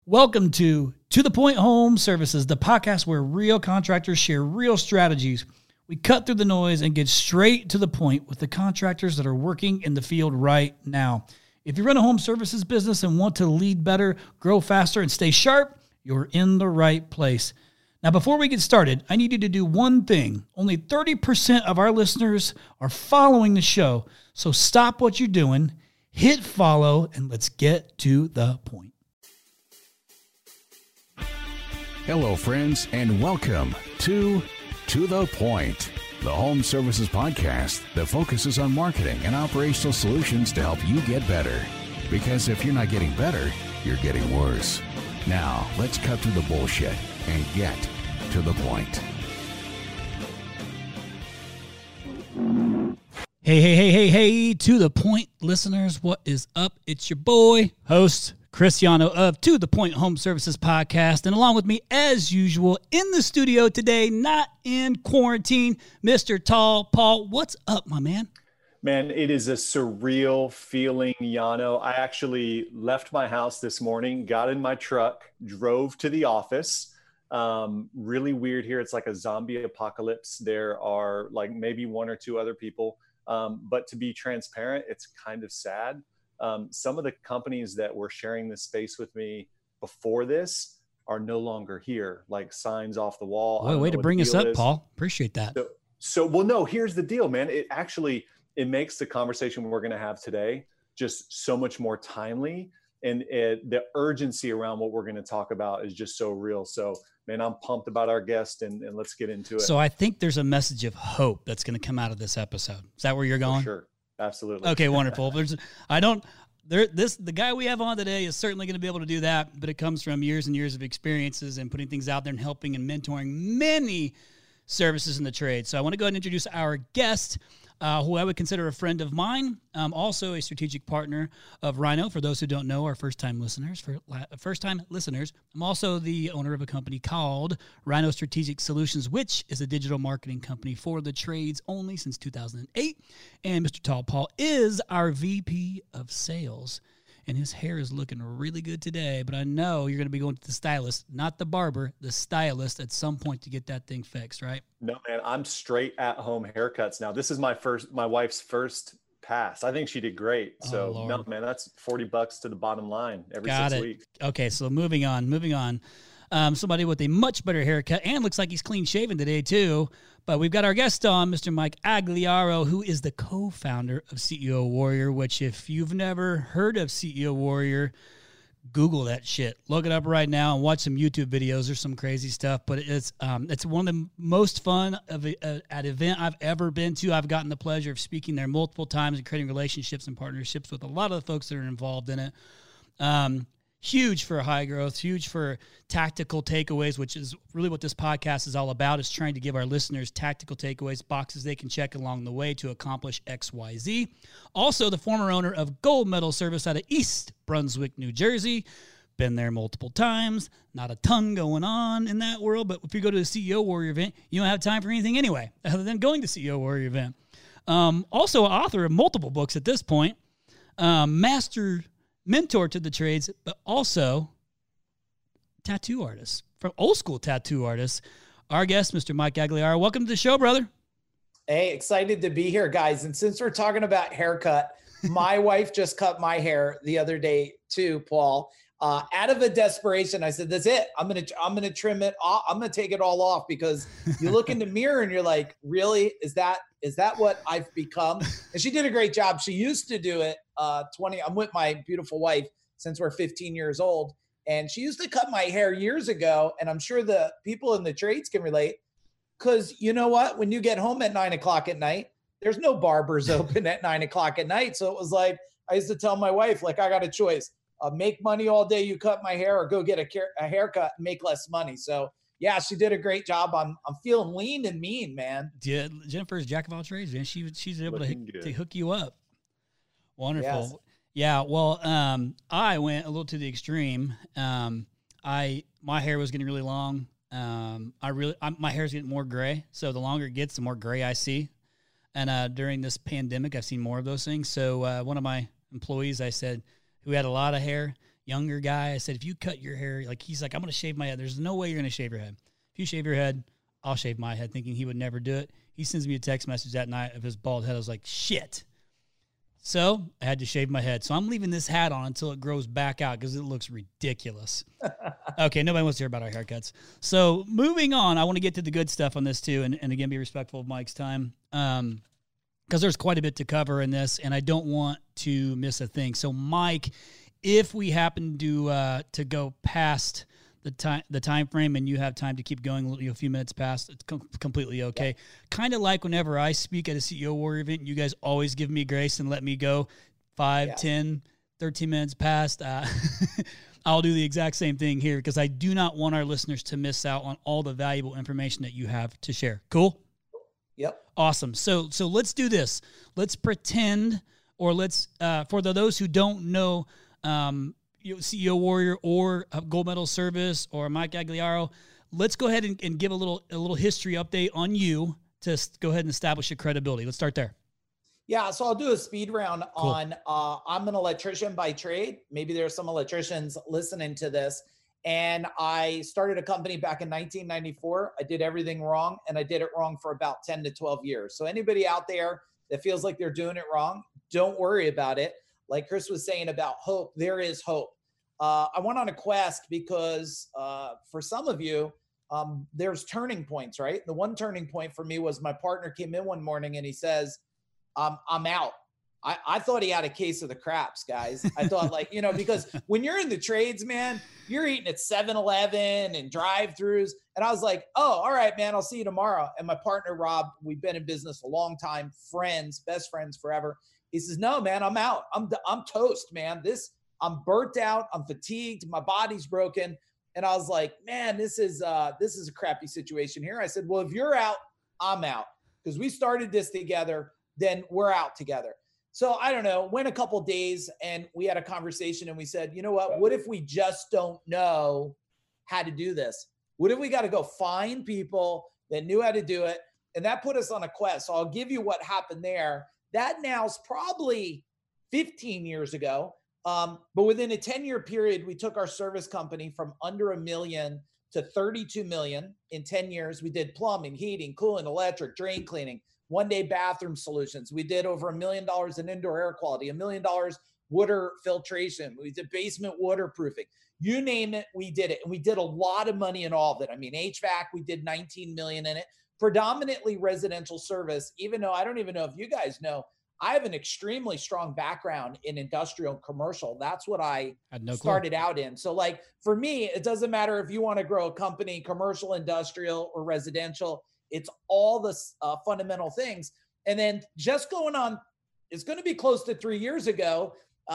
Welcome to the Point Home Services, the podcast where real contractors share real strategies. We cut through the noise and get straight to the point with the contractors that are working in the field right now. If you run a home services business and want to lead better, grow faster, and stay sharp, you're in the right place. Now, before we get started, I need you to do one thing. Only 30% of our listeners are following the show, so stop what you're doing, hit follow, and let's get to the point. Hello, friends, and welcome to the Point, the home services podcast that focuses on marketing and operational solutions to help you get better. Because if you're not getting better, you're getting worse. Now, let's cut through the bullshit and get to the point. Hey, to the point listeners, what is up? It's your boy, host, Chris Yano of To The Point Home Services Podcast, and along with me, as usual, in the studio today, not in quarantine, Mr. Tall Paul. What's up, my man? Man, it is a surreal feeling, Yano. I actually left my house this morning, got in my truck, drove to the office. Really weird here. It's like a zombie apocalypse. There are like maybe one or two other people. But to be transparent, it's kind of sad. Some of the companies that were sharing this space with me before this are no longer here, like signs off the wall. Boy, way to bring us up, Paul. Appreciate that. Well, no, here's the deal, man. It makes the conversation we're going to have today just so much more timely. And the urgency around what we're going to talk about is just so real. So, man, I'm pumped about our guest, and let's get into it. So I think there's a message of hope that's going to come out of this episode. Is that where you're going? For sure. Absolutely. Okay, wonderful. The guy we have on today is certainly going to be able to do that, but it comes from years and years of experiences and putting things out there and helping and mentoring many services in the trade. So I want to go ahead and introduce our guest, who I would consider a friend of mine, also a strategic partner of Rhino. For those who don't know, our first-time listeners. I'm also the owner of a company called Rhino Strategic Solutions, which is a digital marketing company for the trades only since 2008. And Mr. Tall Paul is our VP of Sales. And his hair is looking really good today, but I know you're going to be going to the stylist, not the barber, the stylist at some point to get that thing fixed, right? No, man, I'm straight at home haircuts now. This is my wife's first pass. I think she did great. So, no, man, that's $40 to the bottom line every 6 weeks. Okay, so moving on. Somebody with a much better haircut and looks like he's clean shaven today too. But we've got our guest on, Mr. Mike Agliaro, who is the co-founder of CEO Warrior, which if you've never heard of CEO Warrior, Google that shit. Look it up right now and watch some YouTube videos. There's some crazy stuff, but it's one of the most fun at event I've ever been to. I've gotten the pleasure of speaking there multiple times and creating relationships and partnerships with a lot of the folks that are involved in it. Huge for high growth, huge for tactical takeaways, which is really what this podcast is all about, is trying to give our listeners tactical takeaways, boxes they can check along the way to accomplish XYZ. Also, the former owner of Gold Medal Service out of East Brunswick, New Jersey. Been there multiple times. Not a ton going on in that world, but if you go to the CEO Warrior event, you don't have time for anything anyway, other than going to CEO Warrior event. Also, author of multiple books at this point. Master mentor to the trades, but also tattoo artist, from old school tattoo artists. Our guest, Mr. Mike Agliaro. Welcome to the show, brother. Hey, excited to be here, guys. And since we're talking about haircut, my wife just cut my hair the other day too, Paul. Out of a desperation, I said, "That's it. I'm gonna trim it off. I'm gonna take it all off," because you look in the mirror and you're like, "Really? Is that what I've become?" And she did a great job. She used to do it. I'm with my beautiful wife since we're 15 years old, and she used to cut my hair years ago. And I'm sure the people in the trades can relate, because you know what? When you get home at 9:00 at night, there's no barbers open at 9:00 at night. So it was like I used to tell my wife, like, I got a choice. Make money all day, you cut my hair, or go get a haircut and make less money. So yeah, she did a great job. I'm feeling lean and mean, man. Yeah, Jennifer's jack of all trades, man. She's able to hook you up. Wonderful. Yes. Yeah. Well, I went a little to the extreme. My hair was getting really long. My hair is getting more gray. So the longer it gets, the more gray I see. And during this pandemic, I've seen more of those things. So one of my employees, I said, who had a lot of hair, younger guy. I said, if you cut your hair, like he's like, I'm going to shave my head. There's no way you're going to shave your head. If you shave your head, I'll shave my head, thinking he would never do it. He sends me a text message that night of his bald head. I was like, shit. So I had to shave my head. So I'm leaving this hat on until it grows back out because it looks ridiculous. Okay, nobody wants to hear about our haircuts. So moving on, I want to get to the good stuff on this too, and again, be respectful of Mike's time, because there's quite a bit to cover in this, and I don't want to miss a thing. So Mike, if we happen to go past the time frame and you have time to keep going a few minutes past, it's completely okay. Yeah. Kind of like whenever I speak at a CEO Warrior event, you guys always give me grace and let me go 5, 10, 13 minutes past. I'll do the exact same thing here because I do not want our listeners to miss out on all the valuable information that you have to share. Cool? Yep. Awesome. So let's do this. Let's pretend, or let's, for those who don't know, CEO Warrior or Gold Medal Service or Mike Agliaro, let's go ahead and give a little history update on you to go ahead and establish your credibility. Let's start there. Yeah, so I'll do a speed round on, I'm an electrician by trade. Maybe there's some electricians listening to this. And I started a company back in 1994. I did everything wrong, and I did it wrong for about 10 to 12 years. So anybody out there that feels like they're doing it wrong, don't worry about it. Like Chris was saying about hope, there is hope. I went on a quest because for some of you, there's turning points, right? The one turning point for me was my partner came in one morning and he says, I'm out. I thought he had a case of the craps, guys. I thought because when you're in the trades, man, you're eating at 7-Eleven and drive-thrus. And I was like, oh, all right, man, I'll see you tomorrow. And my partner, Rob, we've been in business a long time, friends, best friends forever. He says, no, man, I'm out. I'm toast, man. I'm burnt out. I'm fatigued. My body's broken. And I was like, man, this is a crappy situation here. I said, well, if you're out, I'm out, because we started this together, then we're out together. So I don't know, went a couple of days and we had a conversation and we said, you know what if we just don't know how to do this? What if we got to go find people that knew how to do it? And that put us on a quest. So I'll give you what happened there. That now's probably 15 years ago. But within a 10-year period, we took our service company from under $1 million to $32 million in 10 years. We did plumbing, heating, cooling, electric, drain cleaning, one-day bathroom solutions. We did over $1 million in indoor air quality, $1 million water filtration. We did basement waterproofing. You name it, we did it. And we did a lot of money in all of it. I mean, HVAC, we did $19 million in it. Predominantly residential service, even though I don't even know if you guys know, I have an extremely strong background in industrial and commercial. That's what I started out in. So like for me, it doesn't matter if you want to grow a company, commercial, industrial, or residential. It's all the fundamental things. And then just going on, it's going to be close to 3 years ago.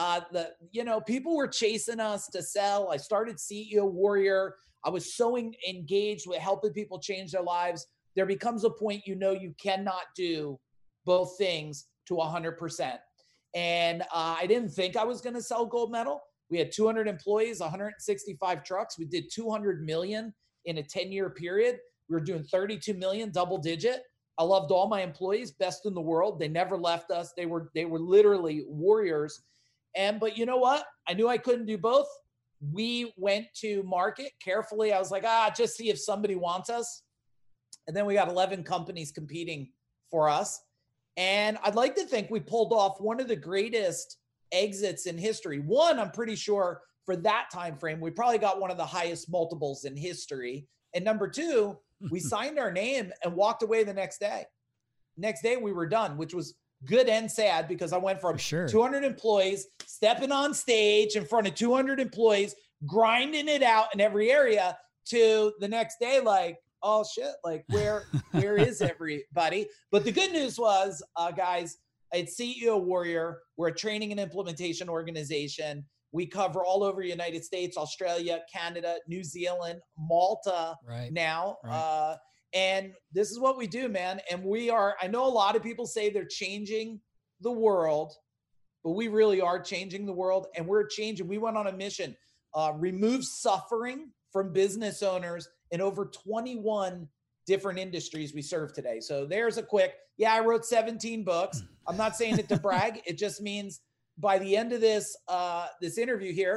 People were chasing us to sell. I started CEO Warrior. I was so engaged with helping people change their lives. There becomes a point, you cannot do both things to 100%. And I didn't think I was going to sell Gold Medal. We had 200 employees, 165 trucks. We did 200 million in a 10-year period. We were doing 32 million, double digit. I loved all my employees, best in the world. They never left us. They were literally warriors. But you know what? I knew I couldn't do both. We went to market carefully. I was like, just see if somebody wants us. And then we got 11 companies competing for us. And I'd like to think we pulled off one of the greatest exits in history. One, I'm pretty sure for that time frame, we probably got one of the highest multiples in history. And number two, we signed our name and walked away the next day. Next day, we were done, which was good and sad because I went from 200 employees, stepping on stage in front of 200 employees, grinding it out in every area, to the next day, like, oh shit, like where is everybody? But the good news was, guys, it's CEO Warrior. We're a training and implementation organization. We cover all over the United States, Australia, Canada, New Zealand, Malta now. Right. And this is what we do, man. And I know a lot of people say they're changing the world, but we really are changing the world, and we're changing. We went on a mission, remove suffering from business owners in over 21 different industries we serve today. So there's a quick, I wrote 17 books. I'm not saying it to brag. It just means by the end of this interview here,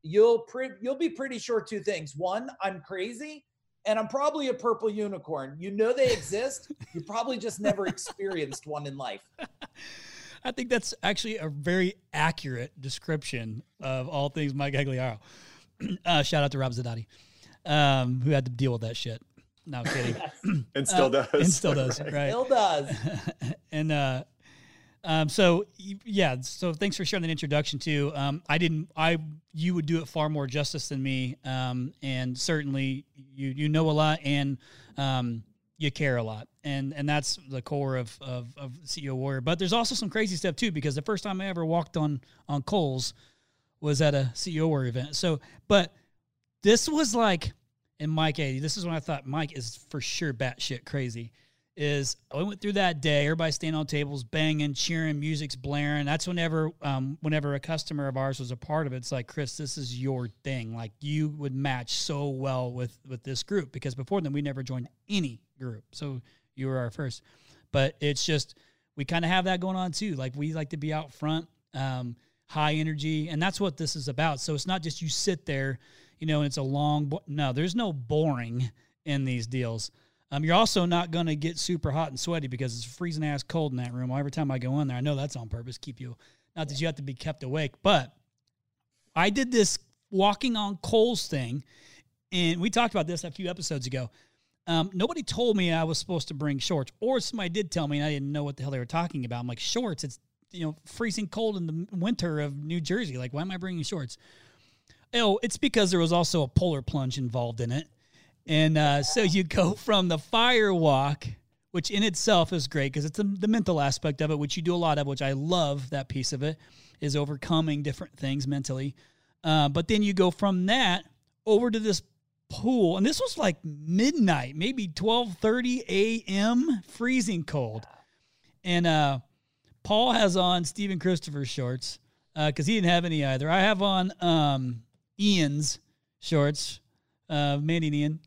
you'll be pretty sure two things. One, I'm crazy, and I'm probably a purple unicorn. You know they exist. You probably just never experienced one in life. I think that's actually a very accurate description of all things Mike Agliaro. Shout out to Rob Zadati, who had to deal with that shit. No, kidding. And still does. And still does, right? Still does. And so thanks for sharing that introduction too. You would do it far more justice than me. And certainly you know a lot and you care a lot. And that's the core of CEO Warrior. But there's also some crazy stuff too, because the first time I ever walked on Kohl's was at a CEO Warrior event. So, but this was like, and Mike, this is when I thought Mike is for sure batshit crazy. Is I went through that day, everybody standing on tables, banging, cheering, music's blaring. That's whenever a customer of ours was a part of it. It's like, Chris, this is your thing. Like, you would match so well with this group, because before then we never joined any group. So you were our first. But it's just, we kind of have that going on too. Like, we like to be out front, high energy, and that's what this is about. So it's not just you sit there, and it's a long, no, there's no boring in these deals. You're also not going to get super hot and sweaty, because it's freezing ass cold in that room. Every time I go in there, I know that's on purpose, keep you, not that you have to be kept awake. But I did this walking on Kohl's thing, and we talked about this a few episodes ago. Nobody told me I was supposed to bring shorts, or somebody did tell me and I didn't know what the hell they were talking about. I'm like, shorts? It's freezing cold in the winter of New Jersey. Like, why am I bringing shorts? Oh, it's because there was also a polar plunge involved in it. And so you go from the fire walk, which in itself is great because it's the mental aspect of it, which you do a lot of, which I love that piece of it, is overcoming different things mentally. But then you go from that over to this pool. And this was like midnight, maybe 12:30 a.m., freezing cold. And Paul has on Stephen Christopher's shorts because he didn't have any either. I have on Ian's shorts, Mandy and Ian.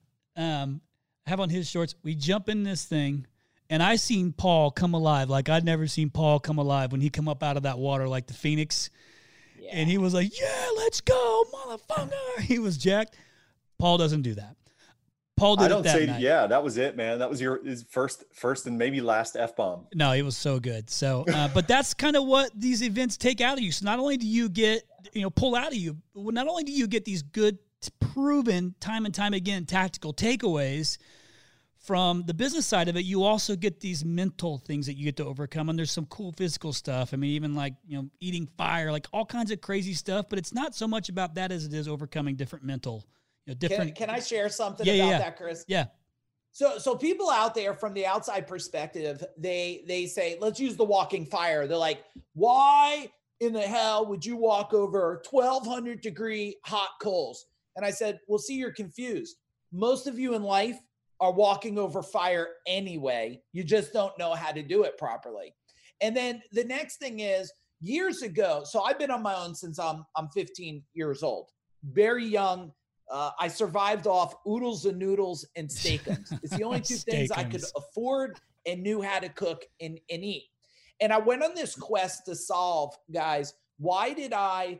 Have on his shorts. We jump in this thing, and I seen Paul come alive like I'd never seen Paul come alive when he come up out of that water like the Phoenix. Yeah. And he was like, "Yeah, let's go, motherfucker!" He was jacked. Paul doesn't do that. Paul did it that night. Yeah, that was it, man. That was his first and maybe last F-bomb. No, it was so good. So, but that's kind of what these events take out of you. So not only do you get, pull out of you, not only do you get these good, proven time and time again tactical takeaways from the business side of it, you also get these mental things that you get to overcome. And there's some cool physical stuff. I mean, even like, eating fire, like all kinds of crazy stuff, but it's not so much about that as it is overcoming different mental, different. Can I share something about that, Chris? Yeah. So people out there from the outside perspective, they say, let's use the walking fire. They're like, why in the hell would you walk over 1,200 degree hot coals? And I said, well, see, you're confused. Most of you in life are walking over fire anyway. You just don't know how to do it properly. And then the next thing is, years ago, so I've been on my own since I'm 15 years old, very young. I survived off oodles and noodles and steakums. It's the only two things I could afford and knew how to cook and eat. And I went on this quest to solve, guys, why did I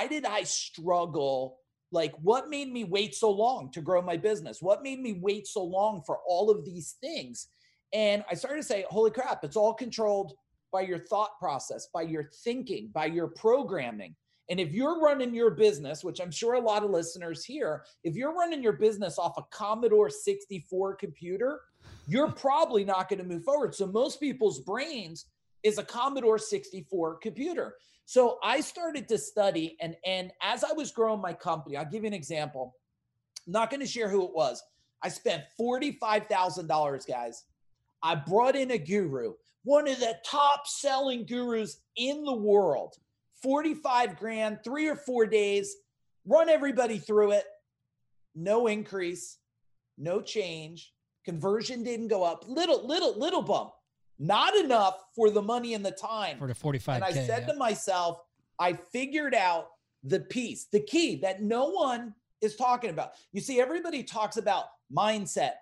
struggle? Like, what made me wait so long to grow my business? What made me wait so long for all of these things? And I started to say, holy crap, it's all controlled by your thought process, by your thinking, by your programming. And if you're running your business, which I'm sure a lot of listeners here, if you're running your business off a Commodore 64 computer, you're probably not going to move forward. So most people's brains is a Commodore 64 computer. So I started to study, and as I was growing my company, I'll give you an example. I'm not going to share who it was. I spent $45,000, guys. I brought in a guru, one of the top selling gurus in the world. 45 grand, 3 or 4 days, run everybody through it. No increase, no change. Conversion didn't go up. Little bump. Not enough for the money and the time. For the 45K. And I said to myself, I figured out the piece, the key that no one is talking about. You see, everybody talks about mindset.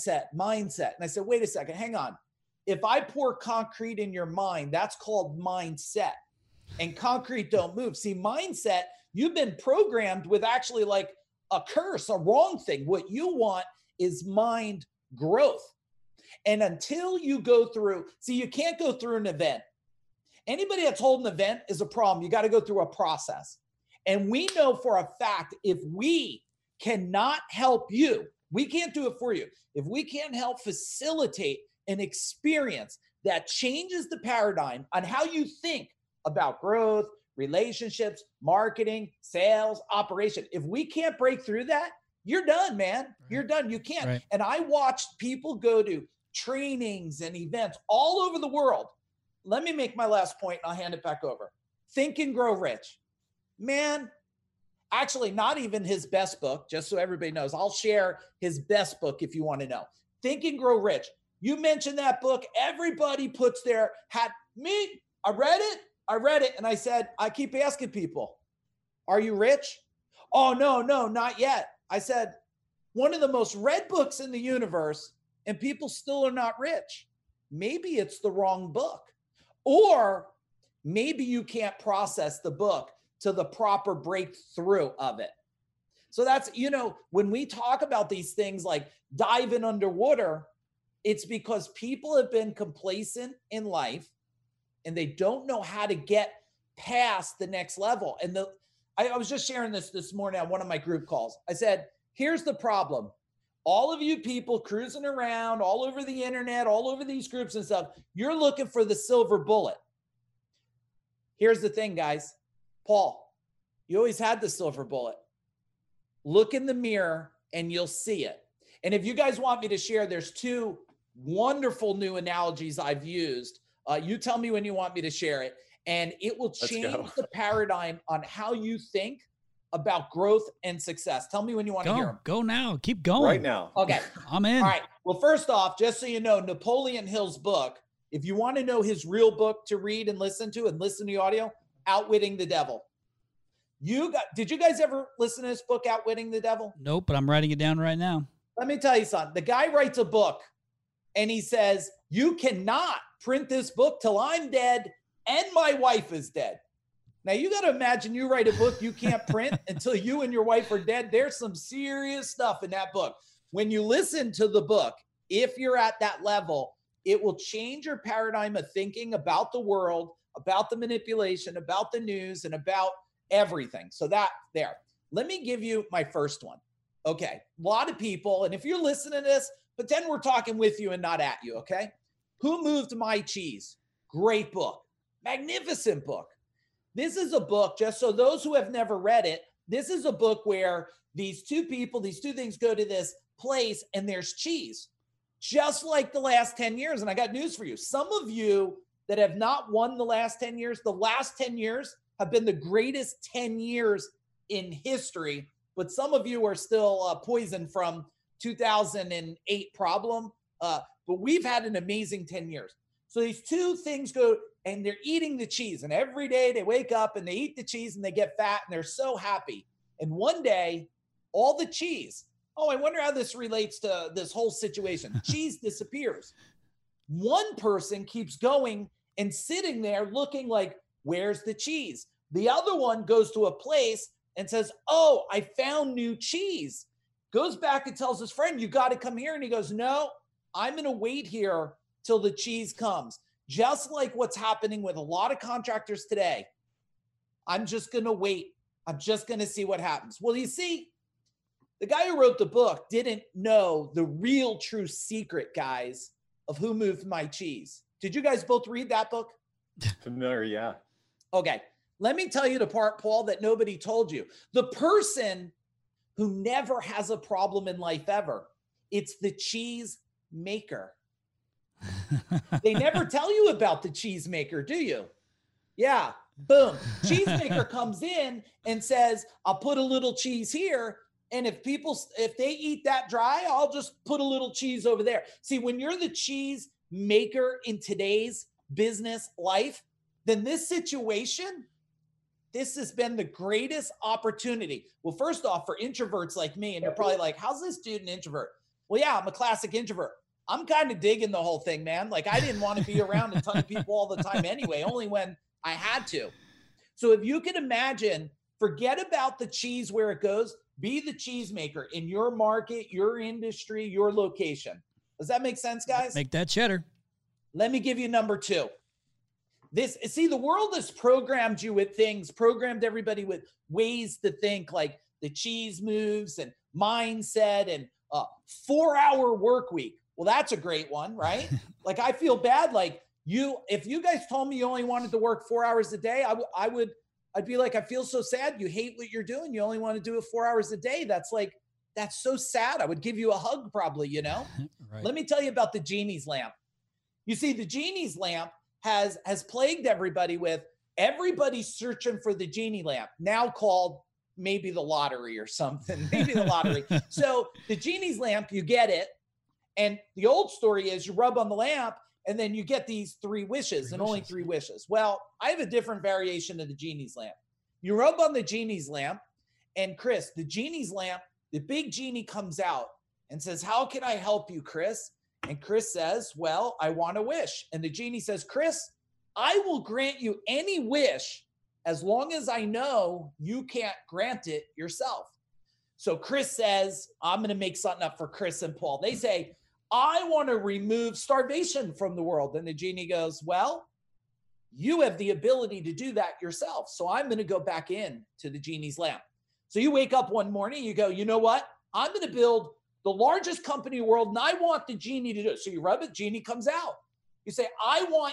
And I said, wait a second, hang on. If I pour concrete in your mind, that's called mindset. And concrete don't move. See, mindset, You've been programmed with actually like a curse, a wrong thing. What you want is mind growth. And until you go through, see, you can't go through an event. Anybody that's holding an event is a problem. You got to go through a process. And we know for a fact, if we cannot help you, we can't do it for you. If we can't help facilitate an experience that changes the paradigm on how you think about growth, relationships, marketing, sales, operation, if we can't break through that, you're done, man. You're done. You can't. Right. And I watched people go to trainings and events all over the world. Let me make my last point and I'll hand it back over. Think and Grow Rich. Man, actually, not even his best book, just so everybody knows. I'll share his best book if you want to know. Think and Grow Rich. You mentioned that book. Everybody puts their hat. Me, I read it. And I said, I keep asking people, are you rich? Oh, no, not yet. I said, one of the most read books in the universe, and people still are not rich. Maybe it's the wrong book. Or maybe you can't process the book to the proper breakthrough of it. So that's, when we talk about these things like diving underwater, it's because people have been complacent in life and they don't know how to get past the next level. And I was just sharing this morning on one of my group calls. I said, here's the problem. All of you people cruising around all over the internet, all over these groups and stuff, you're looking for the silver bullet. Here's the thing, guys. Paul, you always had the silver bullet. Look in the mirror and you'll see it. And if you guys want me to share, there's two wonderful new analogies I've used. You tell me when you want me to share it. And it will change the paradigm on how you think about growth and success. Tell me when you want to hear them. Go now. Keep going. Right now. Okay. I'm in. All right. Well, first off, just so you know, Napoleon Hill's book, if you want to know his real book to read and listen to the audio, Outwitting the Devil. Did you guys ever listen to this book, Outwitting the Devil? Nope, but I'm writing it down right now. Let me tell you something. The guy writes a book and he says, you cannot print this book till I'm dead and my wife is dead. Now you got to imagine you write a book you can't print until you and your wife are dead. There's some serious stuff in that book. When you listen to the book, if you're at that level, it will change your paradigm of thinking about the world, about the manipulation, about the news, and about everything. So that there. Let me give you my first one. Okay. A lot of people, and if you're listening to this, pretend we're talking with you and not at you, okay? Who Moved My Cheese? Great book. Magnificent book. This is a book, just so those who have never read it, this is a book where these two things go to this place and there's cheese. Just like the last 10 years. And I got news for you. Some of you that have not won the last 10 years, the last 10 years have been the greatest 10 years in history. But some of you are still poisoned from 2008 problem. But we've had an amazing 10 years. So these two things go and they're eating the cheese. And every day they wake up and they eat the cheese and they get fat and they're so happy. And one day, all the cheese, I wonder how this relates to this whole situation. Cheese disappears. One person keeps going and sitting there looking like, where's the cheese? The other one goes to a place and says, oh, I found new cheese. Goes back and tells his friend, you got to come here. And he goes, no, I'm going to wait here till the cheese comes. Just like what's happening with a lot of contractors today. I'm just going to wait. I'm just going to see what happens. Well, you see, the guy who wrote the book didn't know the real true secret, guys, of Who Moved My Cheese. Did you guys both read that book? Familiar, yeah. Okay. Let me tell you the part, Paul, that nobody told you. The person who never has a problem in life ever, it's the cheese maker. They never tell you about the cheese maker, do you? Yeah. Boom. Cheesemaker comes in and says, I'll put a little cheese here. And if they eat that dry, I'll just put a little cheese over there. See, when you're the cheese maker in today's business life, then this situation, this has been the greatest opportunity. Well, first off, for introverts like me, and you're probably like, how's this dude an introvert? Well, yeah, I'm a classic introvert. I'm kind of digging the whole thing, man. Like I didn't want to be around a ton of people all the time anyway, only when I had to. So if you can imagine Forget about the cheese where it goes. Be the cheese maker in your market, your industry, your location. Does that make sense, guys? Make that cheddar. Let me give you number 2. The world has programmed you with things, programmed everybody with ways to think, like the cheese moves and mindset and 4-hour work week. Well, that's a great one, right? Like, I feel bad. Like, if you guys told me you only wanted to work 4 hours a day, I'd be like, I feel so sad. You hate what you're doing. You only want to do it 4 hours a day. That's so sad. I would give you a hug probably, Right. Let me tell you about the genie's lamp. You see, the genie's lamp has plagued everybody with everybody searching for the genie lamp, now called maybe the lottery or something, maybe the lottery. So the genie's lamp, you get it. And the old story is you rub on the lamp and then you get these 3 wishes and only 3 wishes. Well, I have a different variation of the genie's lamp. You rub on the genie's lamp, and Chris, the genie's lamp, the big genie comes out and says, how can I help you, Chris? And Chris says, well, I want a wish. And the genie says, Chris, I will grant you any wish as long as I know you can't grant it yourself. So Chris says, I'm going to make something up for Chris and Paul. They say, I want to remove starvation from the world. And the genie goes, well, you have the ability to do that yourself. So I'm going to go back in to the genie's lamp. So you wake up one morning, you go, you know what? I'm going to build the largest company in the world, and I want the genie to do it. So you rub it, genie comes out. You say, I want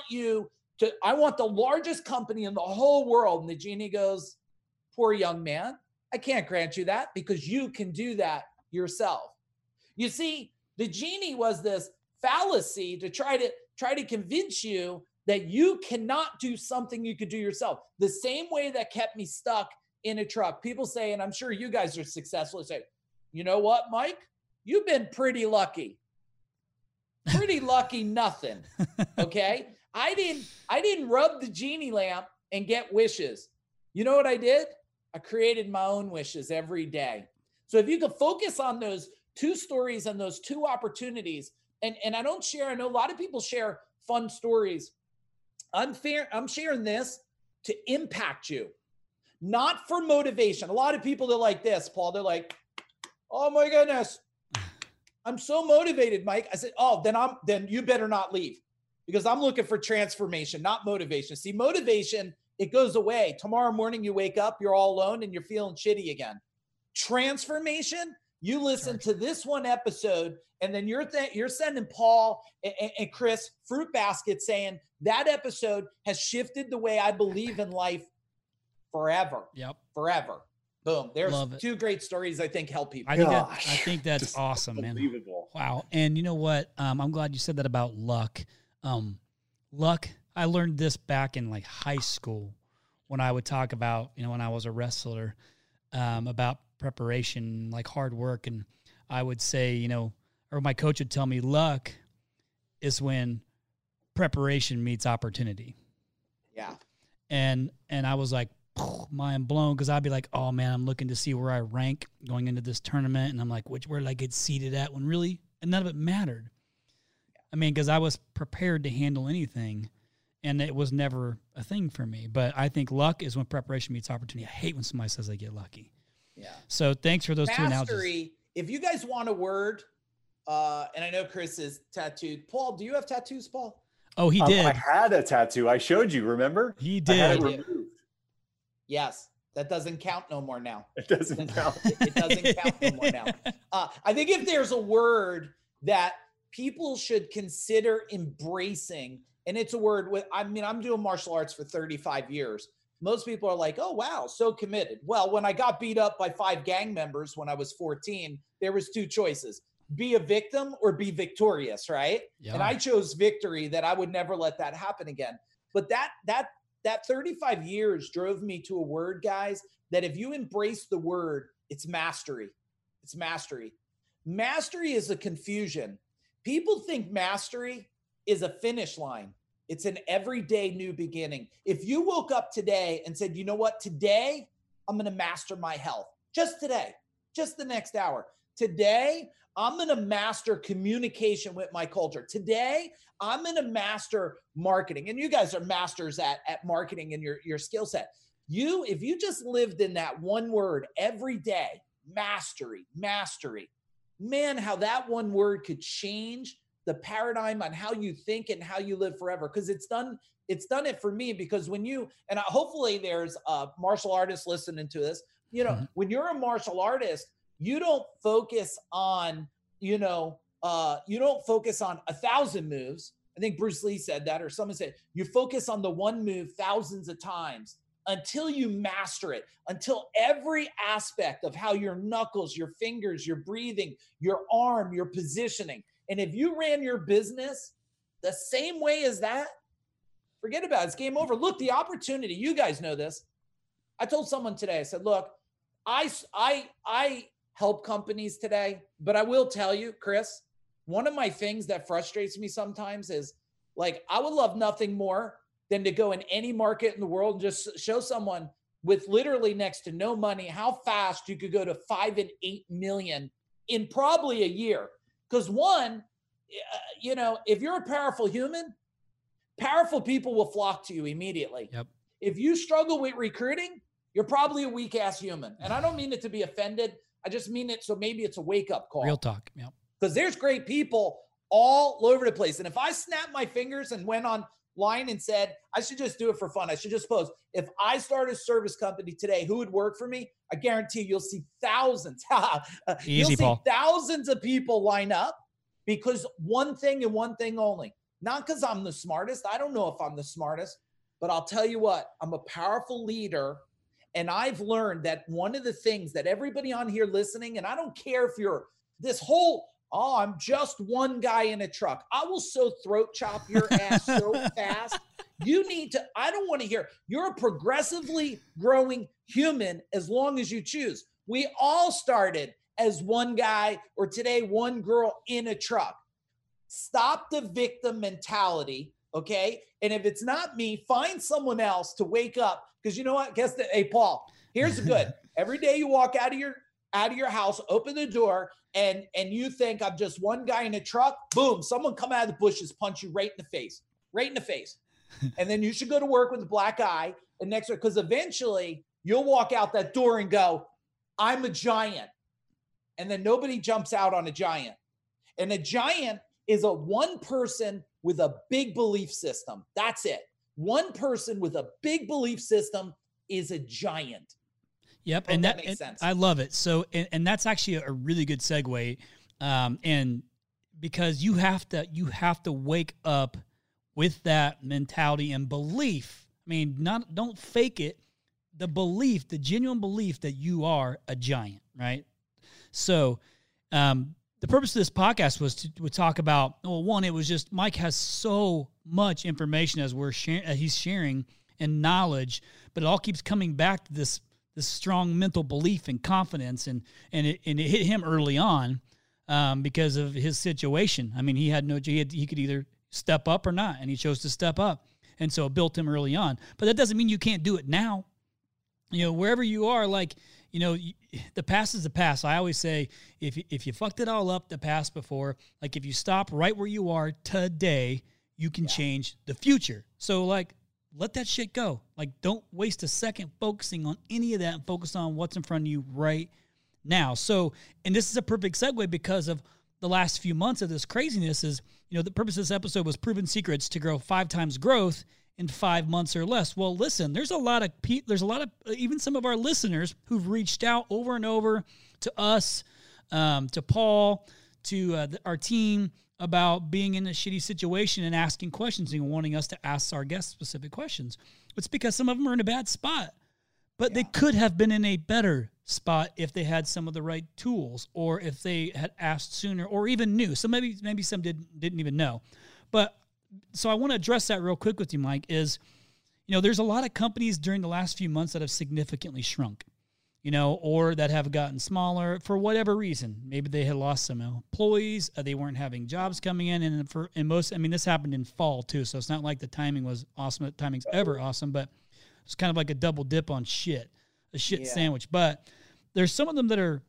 the largest company in the whole world. And the genie goes, poor young man, I can't grant you that because you can do that yourself. You see, the genie was this fallacy to try to convince you that you cannot do something you could do yourself. The same way that kept me stuck in a truck. People say, and I'm sure you guys are successful, say, you know what, Mike? You've been pretty lucky. Pretty lucky nothing. Okay? I didn't rub the genie lamp and get wishes. You know what I did? I created my own wishes every day. So if you could focus on those 2 stories and those 2 opportunities, and I know a lot of people share fun stories. I'm sharing this to impact you, not for motivation. A lot of people, they're like this, Paul. They're like, oh my goodness, I'm so motivated, Mike. I said, oh, then you better not leave because I'm looking for transformation, not motivation. See, motivation, it goes away. Tomorrow morning you wake up, you're all alone and you're feeling shitty again. Transformation, you listen to this one episode and then you're sending Paul and Chris fruit baskets saying that episode has shifted the way I believe in life forever. Yep. Forever. Boom. There's 2 great stories I think help people. I think that's awesome, man. Unbelievable. Wow. And you know what? I'm glad you said that about luck. Luck, I learned this back in like high school when I would talk about, when I was a wrestler, about preparation, like hard work. And I would say, or my coach would tell me luck is when preparation meets opportunity. Yeah. And I was like, mind blown, because I'd be like, oh man, I'm looking to see where I rank going into this tournament, and I'm like, where did I get seated at? When really, and none of it mattered. I mean, because I was prepared to handle anything, and it was never a thing for me. But I think luck is when preparation meets opportunity. I hate when somebody says they get lucky. Yeah. So thanks for those 2 analogies. Mastery. If you guys want a word, and I know Chris is tattooed. Paul, do you have tattoos, Paul? Oh, he did. I had a tattoo. I showed you. Remember? He did. I had it removed. Yes, that doesn't count no more now. It doesn't count. It doesn't count no more now. I think if there's a word that people should consider embracing, and it's a word I'm doing martial arts for 35 years. Most people are like, oh, wow, so committed. Well, when I got beat up by 5 gang members when I was 14, there was 2 choices. Be a victim or be victorious, right? Yeah. And I chose victory, that I would never let that happen again. But that 35 years drove me to a word, guys, that if you embrace the word, it's mastery. It's mastery. Mastery is a confusion. People think mastery is a finish line. It's an everyday new beginning. If you woke up today and said, you know what, today I'm going to master my health. Just today, just the next hour. Today, I'm going to master communication with my culture. Today, I'm going to master marketing. And you guys are masters at marketing and your skill set. if you just lived in that one word every day, mastery, man, how that one word could change the paradigm on how you think and how you live forever. Because it's done it for me. Because when you, and hopefully there's martial artists listening to this, when you're a martial artist, you don't focus on, you don't focus on 1,000 moves. I think Bruce Lee said that, or someone said, you focus on the one move thousands of times until you master it, until every aspect of how your knuckles, your fingers, your breathing, your arm, your positioning. And if you ran your business the same way as that, forget about it. It's game over. Look, the opportunity, you guys know this. I told someone today, I said, look, I help companies today, but I will tell you, Chris, one of my things that frustrates me sometimes is, like, I would love nothing more than to go in any market in the world and just show someone with literally next to no money how fast you could go to 5 and 8 million in probably a year. Because one, if you're a powerful human, powerful people will flock to you immediately. Yep. If you struggle with recruiting, you're probably a weak ass human. And I don't mean it to be offended. I just mean it so maybe it's a wake up call. Real talk. Yep. Because there's great people all over the place. And if I snapped my fingers and went online and said, I should just do it for fun, I should just post, if I started a service company today, who would work for me? I guarantee you'll see thousands. You'll see thousands of people line up because one thing and one thing only. Not because I'm the smartest. I don't know if I'm the smartest, but I'll tell you what, I'm a powerful leader. And I've learned that one of the things that everybody on here listening, and I don't care if you're this whole, I'm just one guy in a truck. I will so throat chop your ass so fast. I don't want to hear, you're a progressively growing human as long as you choose. We all started as one guy, or today, one girl in a truck. Stop the victim mentality, okay? And if it's not me, find someone else to wake up. Because you know what? Hey, Paul, here's the good. Every day you walk out of your house, open the door, and you think I'm just one guy in a truck, boom, someone come out of the bushes, punch you right in the face. And then you should go to work with a black eye and next, because eventually you'll walk out that door and go, I'm a giant. And then nobody jumps out on a giant. And a giant is a one person with a big belief system. That's it. One person with a big belief system is a giant. Yep. And that makes sense. I love it. So, and that's actually a really good segue. And because you have to wake up with that mentality and belief. I mean, don't fake it. The belief, the genuine belief that you are a giant, right? So, the purpose of this podcast was to talk about, well, one, it was just Mike has so much information as he's sharing and knowledge, but it all keeps coming back to this strong mental belief and confidence, and it hit him early on because of his situation. I mean, he could either step up or not, and he chose to step up, and so it built him early on. But that doesn't mean you can't do it now. Wherever you are, the past is the past. I always say, if you fucked it all up the past before, if you stop right where you are today, you can change the future. So let that shit go. Don't waste a second focusing on any of that and focus on what's in front of you right now. So, and this is a perfect segue because of the last few months of this craziness is, the purpose of this episode was proven secrets to grow 5 times growth in 5 months or less. Well, listen, there's a lot of even some of our listeners who've reached out over and over to us, to Paul, to our team about being in a shitty situation and asking questions and wanting us to ask our guests specific questions. It's because some of them are in a bad spot, but they could have been in a better spot if they had some of the right tools, or if they had asked sooner, or even knew. So maybe some didn't even know. But so I want to address that real quick with you, Mike, is, there's a lot of companies during the last few months that have significantly shrunk, or that have gotten smaller for whatever reason. Maybe they had lost some employees, they weren't having jobs coming in, and this happened in fall too, so it's not like the timing was awesome. The timing's ever awesome, but it's kind of like a double dip on a shit sandwich. But there's some of them that are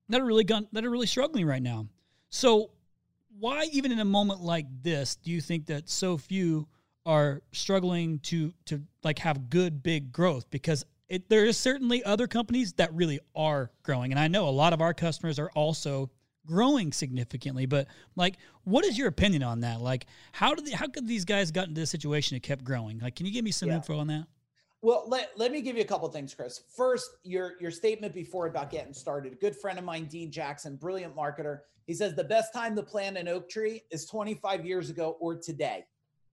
really struggling right now. So why, even in a moment like this, do you think that so few are struggling to have good, big growth? Because there is certainly other companies that really are growing. And I know a lot of our customers are also growing significantly, but like, what is your opinion on that? Like, how could these guys got into this situation and kept growing? Like, can you give me some info on that? Well, let me give you a couple of things, Chris. First, your statement before about getting started. A good friend of mine, Dean Jackson, brilliant marketer. He says the best time to plant an oak tree is 25 years ago or today.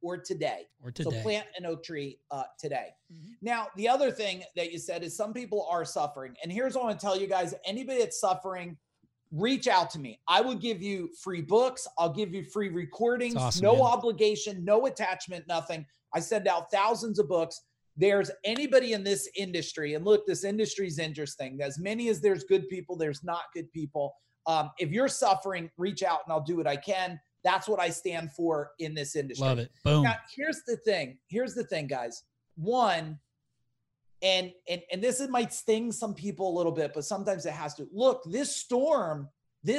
So plant an oak tree today. Mm-hmm. Now, the other thing that you said is some people are suffering. And here's what I want to tell you guys. Anybody that's suffering, reach out to me. I will give you free books. I'll give you free recordings. Awesome, no obligation, no attachment, nothing. I send out thousands of books. There's anybody in this industry, and look, this industry is interesting. As many as there's good people, there's not good people. If you're suffering, reach out and I'll do what I can. That's what I stand for in this industry. Love it. Boom. Now, here's the thing, guys. One, and this might sting some people a little bit, but sometimes it has to. Look, this storm,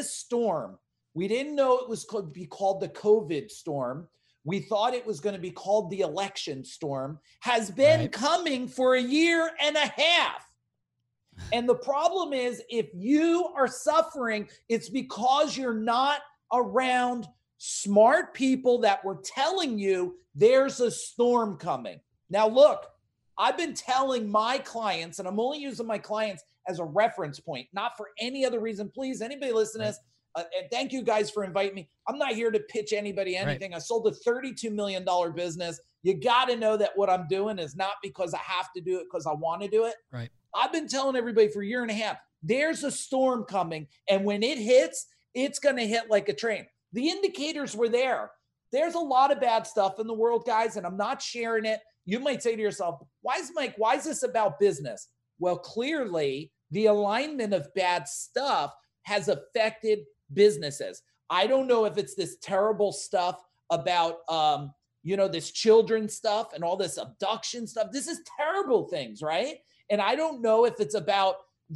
we didn't know it was going to be called the COVID storm. We thought it was going to be called the election storm, has been coming for a year and a half. And the problem is, if you are suffering, it's because you're not around smart people that were telling you there's a storm coming. Now, look, I've been telling my clients, and I'm only using my clients as a reference point, not for any other reason. Please, anybody listen to this, and thank you guys for inviting me. I'm not here to pitch anybody anything. I sold a $32 million business. You got to know that what I'm doing is not because I have to do it, because I want to do it. Right. I've been telling everybody for a year and a half, there's a storm coming. And when it hits, it's going to hit like a train. The indicators were there. There's a lot of bad stuff in the world, guys, and I'm not sharing it. You might say to yourself, why is this about business? Well, clearly the alignment of bad stuff has affected businesses. I don't know if it's this terrible stuff about, this children stuff and all this abduction stuff. This is terrible things, right? And I don't know if it's about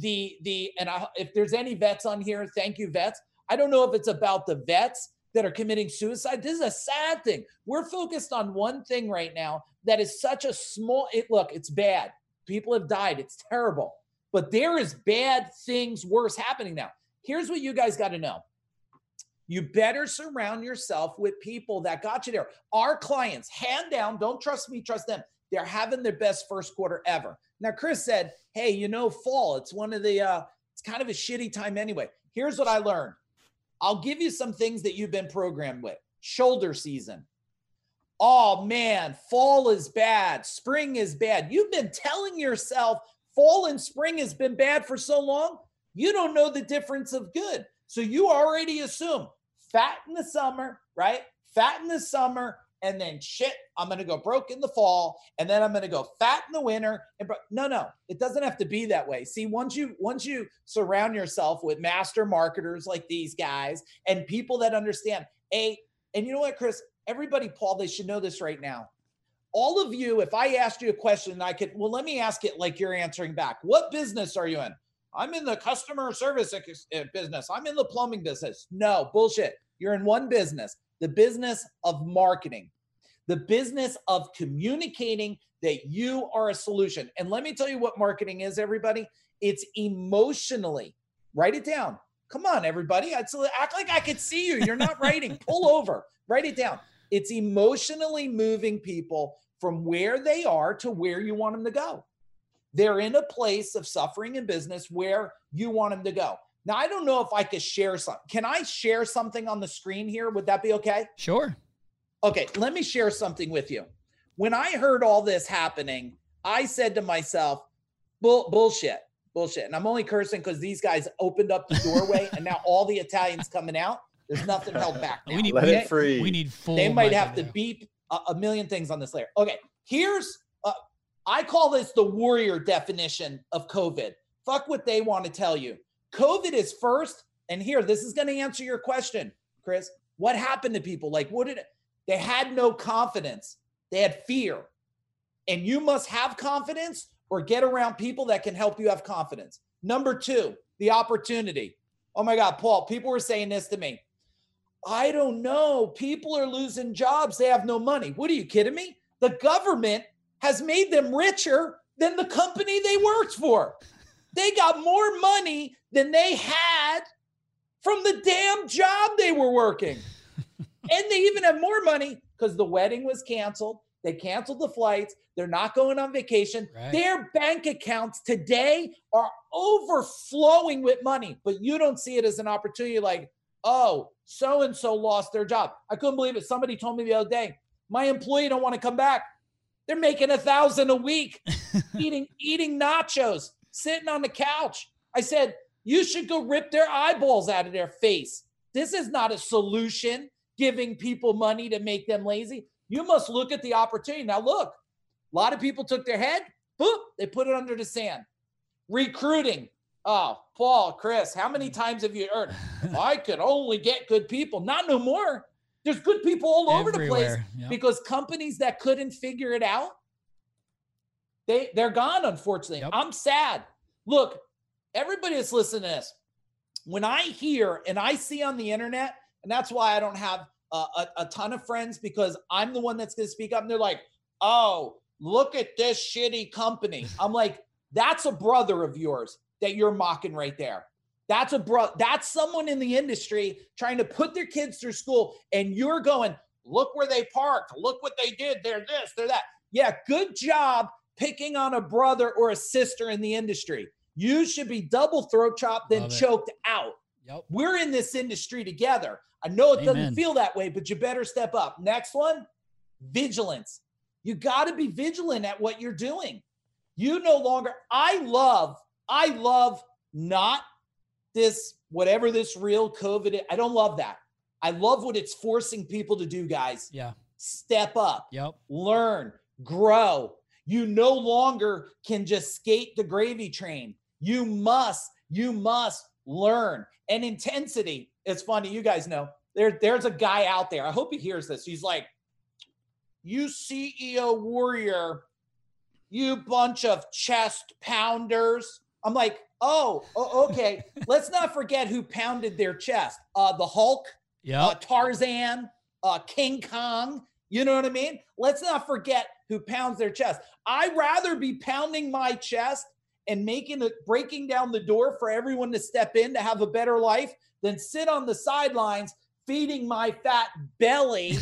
if there's any vets on here, thank you, vets. I don't know if it's about the vets that are committing suicide. This is a sad thing. We're focused on one thing right now that is such a it's bad. People have died. It's terrible. But there is bad things worse happening now. Here's what you guys got to know. You better surround yourself with people that got you there. Our clients, hand down, don't trust me, trust them. They're having their best first quarter ever. Now, Chris said, hey, fall, it's one of the, it's kind of a shitty time anyway. Here's what I learned. I'll give you some things that you've been programmed with. Shoulder season. Oh man, fall is bad. Spring is bad. You've been telling yourself fall and spring has been bad for so long. You don't know the difference of good. So you already assume fat in the summer, right? Fat in the summer, and then I'm going to go broke in the fall, and then I'm going to go fat in the winter. No, it doesn't have to be that way. See, once you surround yourself with master marketers like these guys and people that understand, and you know what, Chris, everybody, Paul, they should know this right now. All of you, if I asked you a question, let me ask it like you're answering back. What business are you in? I'm in the customer service business. I'm in the plumbing business. No, bullshit. You're in one business, the business of marketing, the business of communicating that you are a solution. And let me tell you what marketing is, everybody. It's emotionally, write it down. Come on, everybody. Act like I could see you. You're not writing. Pull over, write it down. It's emotionally moving people from where they are to where you want them to go. They're in a place of suffering in business where you want them to go. Now, I don't know if I could share something. Can I share something on the screen here? Would that be okay? Sure. Okay, let me share something with you. When I heard all this happening, I said to myself, bullshit. And I'm only cursing because these guys opened up the doorway and now all the Italians coming out. There's nothing held back now. Let it free. We need full. They might have to beep a million things on this layer. Okay, here's... I call this the warrior definition of COVID. Fuck what they want to tell you. COVID is first, and here, this is going to answer your question, Chris. What happened to people? They had no confidence. They had fear. And you must have confidence or get around people that can help you have confidence. Number two, the opportunity. Oh my God, Paul, people were saying this to me. I don't know. People are losing jobs. They have no money. What are you kidding me? The government has made them richer than the company they worked for. They got more money than they had from the damn job they were working. And they even have more money because the wedding was canceled. They canceled the flights. They're not going on vacation. Right. Their bank accounts today are overflowing with money, but you don't see it as an opportunity like, oh, so-and-so lost their job. I couldn't believe it. Somebody told me the other day, my employee don't want to come back. They're making $1,000 a week, eating nachos, sitting on the couch. I said, you should go rip their eyeballs out of their face. This is not a solution, giving people money to make them lazy. You must look at the opportunity. Now, look, a lot of people took their head, boop, they put it under the sand. Recruiting. Oh, Paul, Chris, how many times have you heard, I could only get good people? Not no more. There's good people all over the place because companies that couldn't figure it out, they're gone, unfortunately. Yep. I'm sad. Look, everybody that's listening to this, when I hear and I see on the internet, and that's why I don't have a ton of friends because I'm the one that's going to speak up. And they're like, oh, look at this shitty company. I'm like, that's a brother of yours that you're mocking right there. That's someone in the industry trying to put their kids through school. And you're going, look where they parked. Look what they did. They're this, they're that. Yeah, good job picking on a brother or a sister in the industry. You should be double throat chopped, then choked out. Yep. We're in this industry together. I know it doesn't feel that way, but you better step up. Next one, vigilance. You got to be vigilant at what you're doing. You no longer, I love not this, whatever this real COVID is. I don't love that. I love what it's forcing people to do, guys. Yeah. Step up, learn, grow. You no longer can just skate the gravy train. You must learn. And intensity, it's funny, you guys know, there's a guy out there. I hope he hears this. He's like, you CEO warrior, you bunch of chest pounders. I'm like, oh okay. Let's not forget who pounded their chest. The Hulk, Tarzan, King Kong. You know what I mean? Let's not forget who pounds their chest. I'd rather be pounding my chest and breaking down the door for everyone to step in to have a better life than sit on the sidelines feeding my fat belly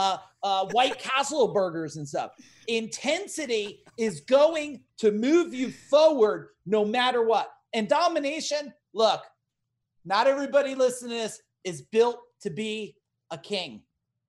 White Castle burgers and stuff. Intensity is going to move you forward no matter what. And domination, look, not everybody listening to this is built to be a king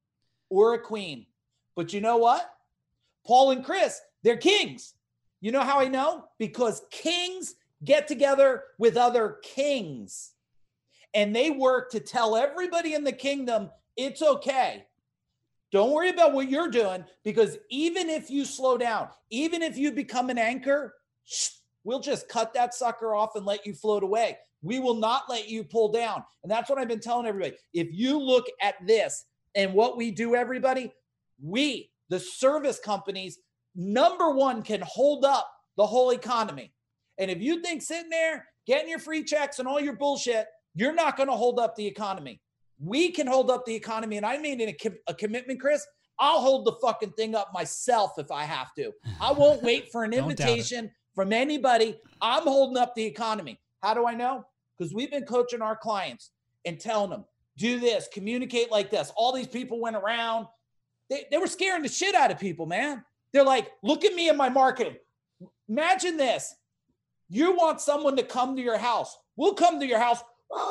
or a queen. But you know what? Paul and Chris, they're kings. You know how I know? Because kings get together with other kings. And they work to tell everybody in the kingdom, it's okay. Don't worry about what you're doing, because even if you slow down, even if you become an anchor, we'll just cut that sucker off and let you float away. We will not let you pull down. And that's what I've been telling everybody. If you look at this and what we do, everybody, we, the service companies, number one, can hold up the whole economy. And if you think sitting there, getting your free checks and all your bullshit, you're not going to hold up the economy. We can hold up the economy. And I made a commitment, Chris. I'll hold the fucking thing up myself if I have to. I won't wait for an invitation from anybody. I'm holding up the economy. How do I know? Because we've been coaching our clients and telling them, do this, communicate like this. All these people went around. They were scaring the shit out of people, man. They're like, look at me and my marketing. Imagine this. You want someone to come to your house. We'll come to your house.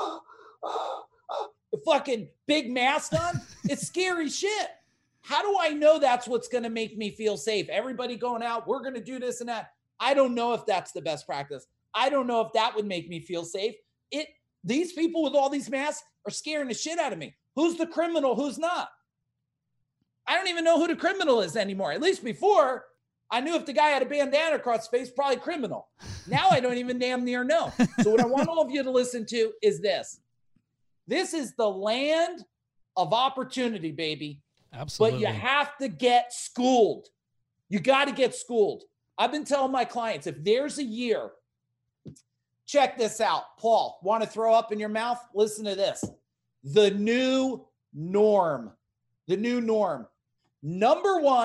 The fucking big mask on. It's scary shit. How do I know that's what's going to make me feel safe? Everybody going out, we're going to do this and that. I don't know if that's the best practice. I don't know if that would make me feel safe. These people with all these masks are scaring the shit out of me. Who's the criminal? Who's not? I don't even know who the criminal is anymore. At least before, I knew if the guy had a bandana across his face, probably criminal. Now I don't even damn near know. So what I want all of you to listen to is this. This is the land of opportunity, baby. Absolutely. But you have to get schooled. You got to get schooled. I've been telling my clients, if there's a year, check this out. Paul, want to throw up in your mouth? Listen to this. The new norm. The new norm. Number one,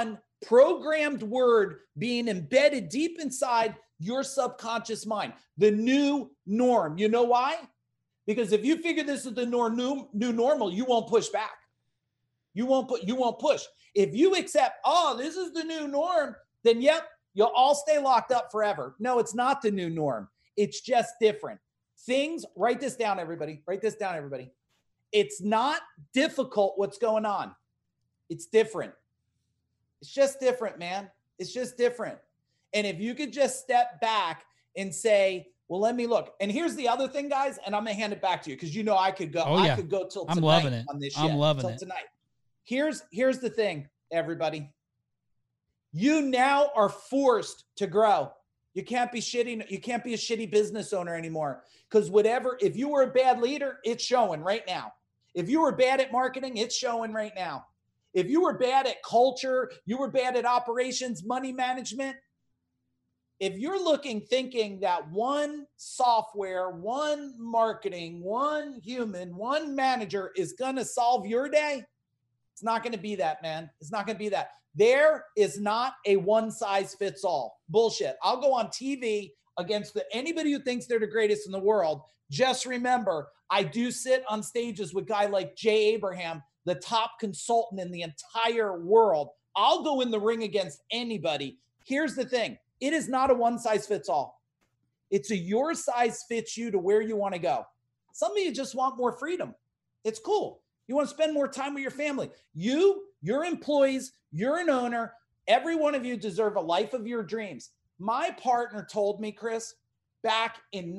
programmed word being embedded deep inside your subconscious mind. The new norm. You know why? Because if you figure this is the new normal, you won't push back. You won't push. If you accept, oh, this is the new norm, then yep, you'll all stay locked up forever. No, it's not the new norm. It's just different. Things, write this down, everybody. Write this down, everybody. It's not difficult what's going on. It's different. It's just different, man. It's just different. And if you could just step back and say, well, let me look. And here's the other thing, guys, and I'm going to hand it back to you because you know I could go. I could go till tonight. I'm loving it. On this shit. I'm loving it. Tonight. Here's the thing, everybody. You now are forced to grow. You can't be shitty. You can't be a shitty business owner anymore because if you were a bad leader, it's showing right now. If you were bad at marketing, it's showing right now. If you were bad at culture, you were bad at operations, money management. If you're thinking that one software, one marketing, one human, one manager is going to solve your day, it's not going to be that, man. It's not going to be that. There is not a one size fits all. Bullshit. I'll go on TV against anybody who thinks they're the greatest in the world. Just remember, I do sit on stages with a guy like Jay Abraham, the top consultant in the entire world. I'll go in the ring against anybody. Here's the thing. It is not a one size fits all. It's a your size fits you to where you want to go. Some of you just want more freedom. It's cool. You want to spend more time with your family. Your employees, you're an owner. Every one of you deserve a life of your dreams. My partner told me, Chris, back in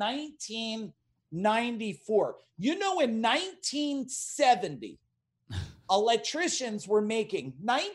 1994, in 1970, electricians were making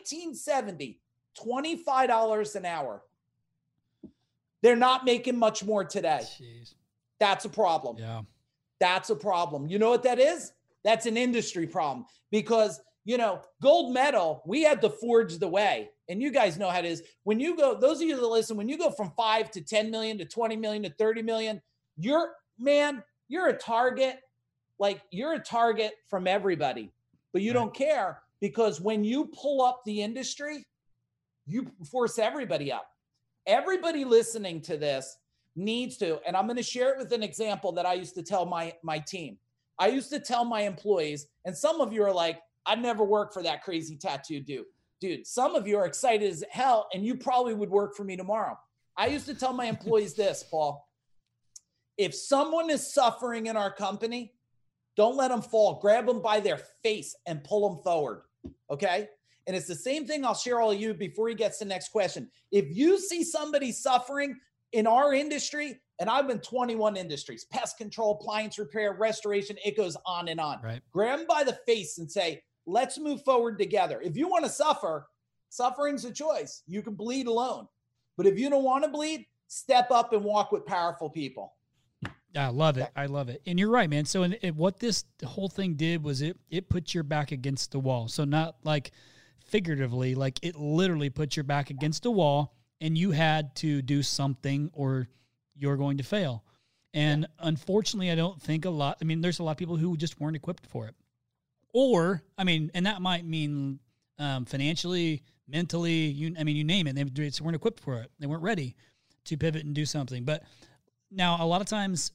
$25 an hour. They're not making much more today. Jeez. That's a problem. Yeah. That's a problem. You know what that is? That's an industry problem because, gold medal, we had to forge the way. And you guys know how it is. When you go, those of you that listen, when you go from 5 to 10 million to 20 million to 30 million, you're a target. Like you're a target from everybody, but you don't care because when you pull up the industry, you force everybody up. Everybody listening to this needs to, and I'm going to share it with an example that I used to tell my team. I used to tell my employees, and some of you are like, I'd never work for that crazy tattoo dude. Dude, some of you are excited as hell, and you probably would work for me tomorrow. I used to tell my employees this, Paul. If someone is suffering in our company, don't let them fall. Grab them by their face and pull them forward, okay? And it's the same thing I'll share all of you before he gets to the next question. If you see somebody suffering in our industry, and I've been 21 industries, pest control, appliance repair, restoration, it goes on and on. Right. Grab them by the face and say, let's move forward together. If you want to suffer, suffering's a choice. You can bleed alone. But if you don't want to bleed, step up and walk with powerful people. I love it. I love it. And you're right, man. So what this whole thing did was it put your back against the wall. So not like figuratively, like it literally put your back against the wall and you had to do something or you're going to fail. And unfortunately, I don't think there's a lot of people who just weren't equipped for it. Or, and that might mean financially, mentally, you name it. They just weren't equipped for it. They weren't ready to pivot and do something. But now a lot of times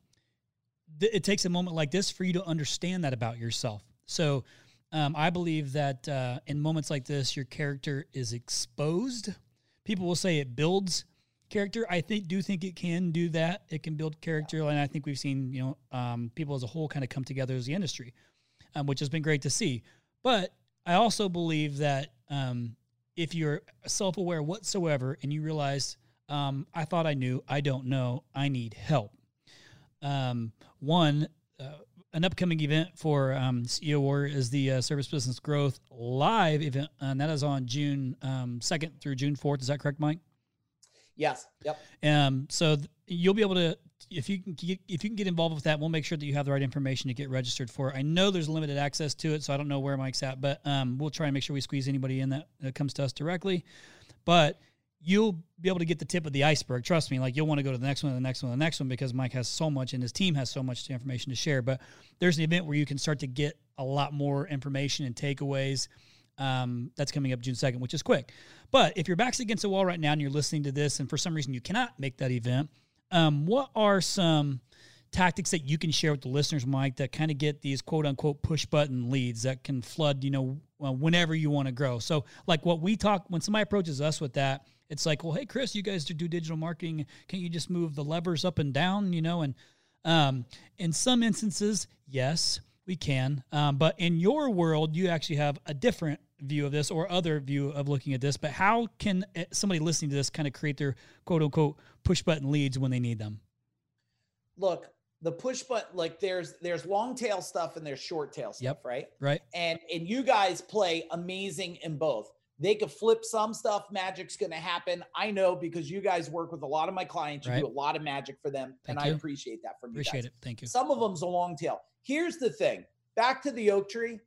it takes a moment like this for you to understand that about yourself. So I believe that in moments like this, your character is exposed. People will say it builds character. I do think it can do that. It can build character. And I think we've seen, people as a whole kind of come together as the industry, which has been great to see. But I also believe that if you're self-aware whatsoever and you realize, I thought I knew, I don't know, I need help. An upcoming event for CEO Warrior is the Service Business Growth Live event, and that is on June 2nd through June 4th. Is that correct, Mike? Yes. Yep. So you'll be able to, if you can get involved with that, we'll make sure that you have the right information to get registered for it. I know there's limited access to it, so I don't know where Mike's at, but we'll try and make sure we squeeze anybody in that comes to us directly. But you'll be able to get the tip of the iceberg. Trust me, like you'll want to go to the next one, the next one, the next one, because Mike has so much and his team has so much information to share. But there's an event where you can start to get a lot more information and takeaways That's coming up June 2nd, which is quick. But if your back's against the wall right now and you're listening to this and for some reason you cannot make that event, what are some tactics that you can share with the listeners, Mike, that kind of get these quote unquote push button leads that can flood, whenever you want to grow? So like what we talk, when somebody approaches us with that, it's like, well, hey, Chris, you guys do digital marketing. Can't you just move the levers up and down, And in some instances, yes, we can. But in your world, you actually have a different view of this or other view of looking at this. But how can somebody listening to this kind of create their quote unquote push button leads when they need them? Look, the push button, like there's long tail stuff and there's short tail stuff, right? Right. And you guys play amazing in both. They could flip some stuff. Magic's going to happen. I know because you guys work with a lot of my clients. You do a lot of magic for them. I appreciate that from you guys. Appreciate it. Thank you. Some of them's a long tail. Here's the thing. Back to the oak tree.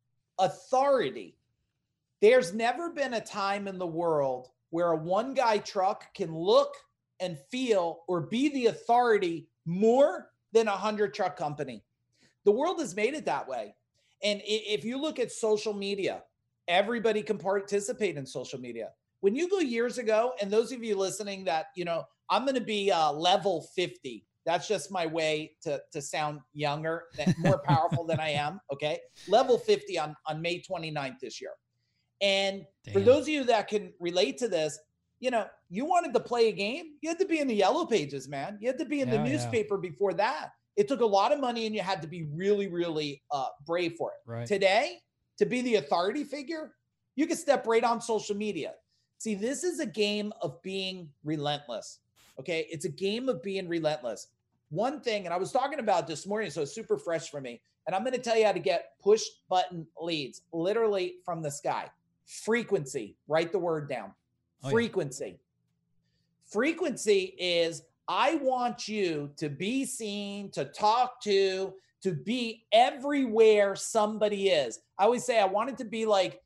Authority. There's never been a time in the world where a one guy truck can look and feel or be the authority more than 100 truck company. The world has made it that way. And if you look at social media, everybody can participate in social media. When you go years ago, and those of you listening that, I'm going to be level 50. That's just my way to sound younger, more powerful than I am. Okay. Level 50 on May 29th this year. And for those of you that can relate to this, you wanted to play a game, you had to be in the yellow pages, man. You had to be in the newspaper before that. It took a lot of money and you had to be really, really brave for it. Right. Today, to be the authority figure, you can step right on social media. See, this is a game of being relentless. Okay. It's a game of being relentless. One thing, and I was talking about this morning, so it's super fresh for me. And I'm going to tell you how to get push button leads literally from the sky. Frequency, write the word down. Frequency. Frequency is, I want you to be seen, to talk to be everywhere somebody is. I always say I want it to be like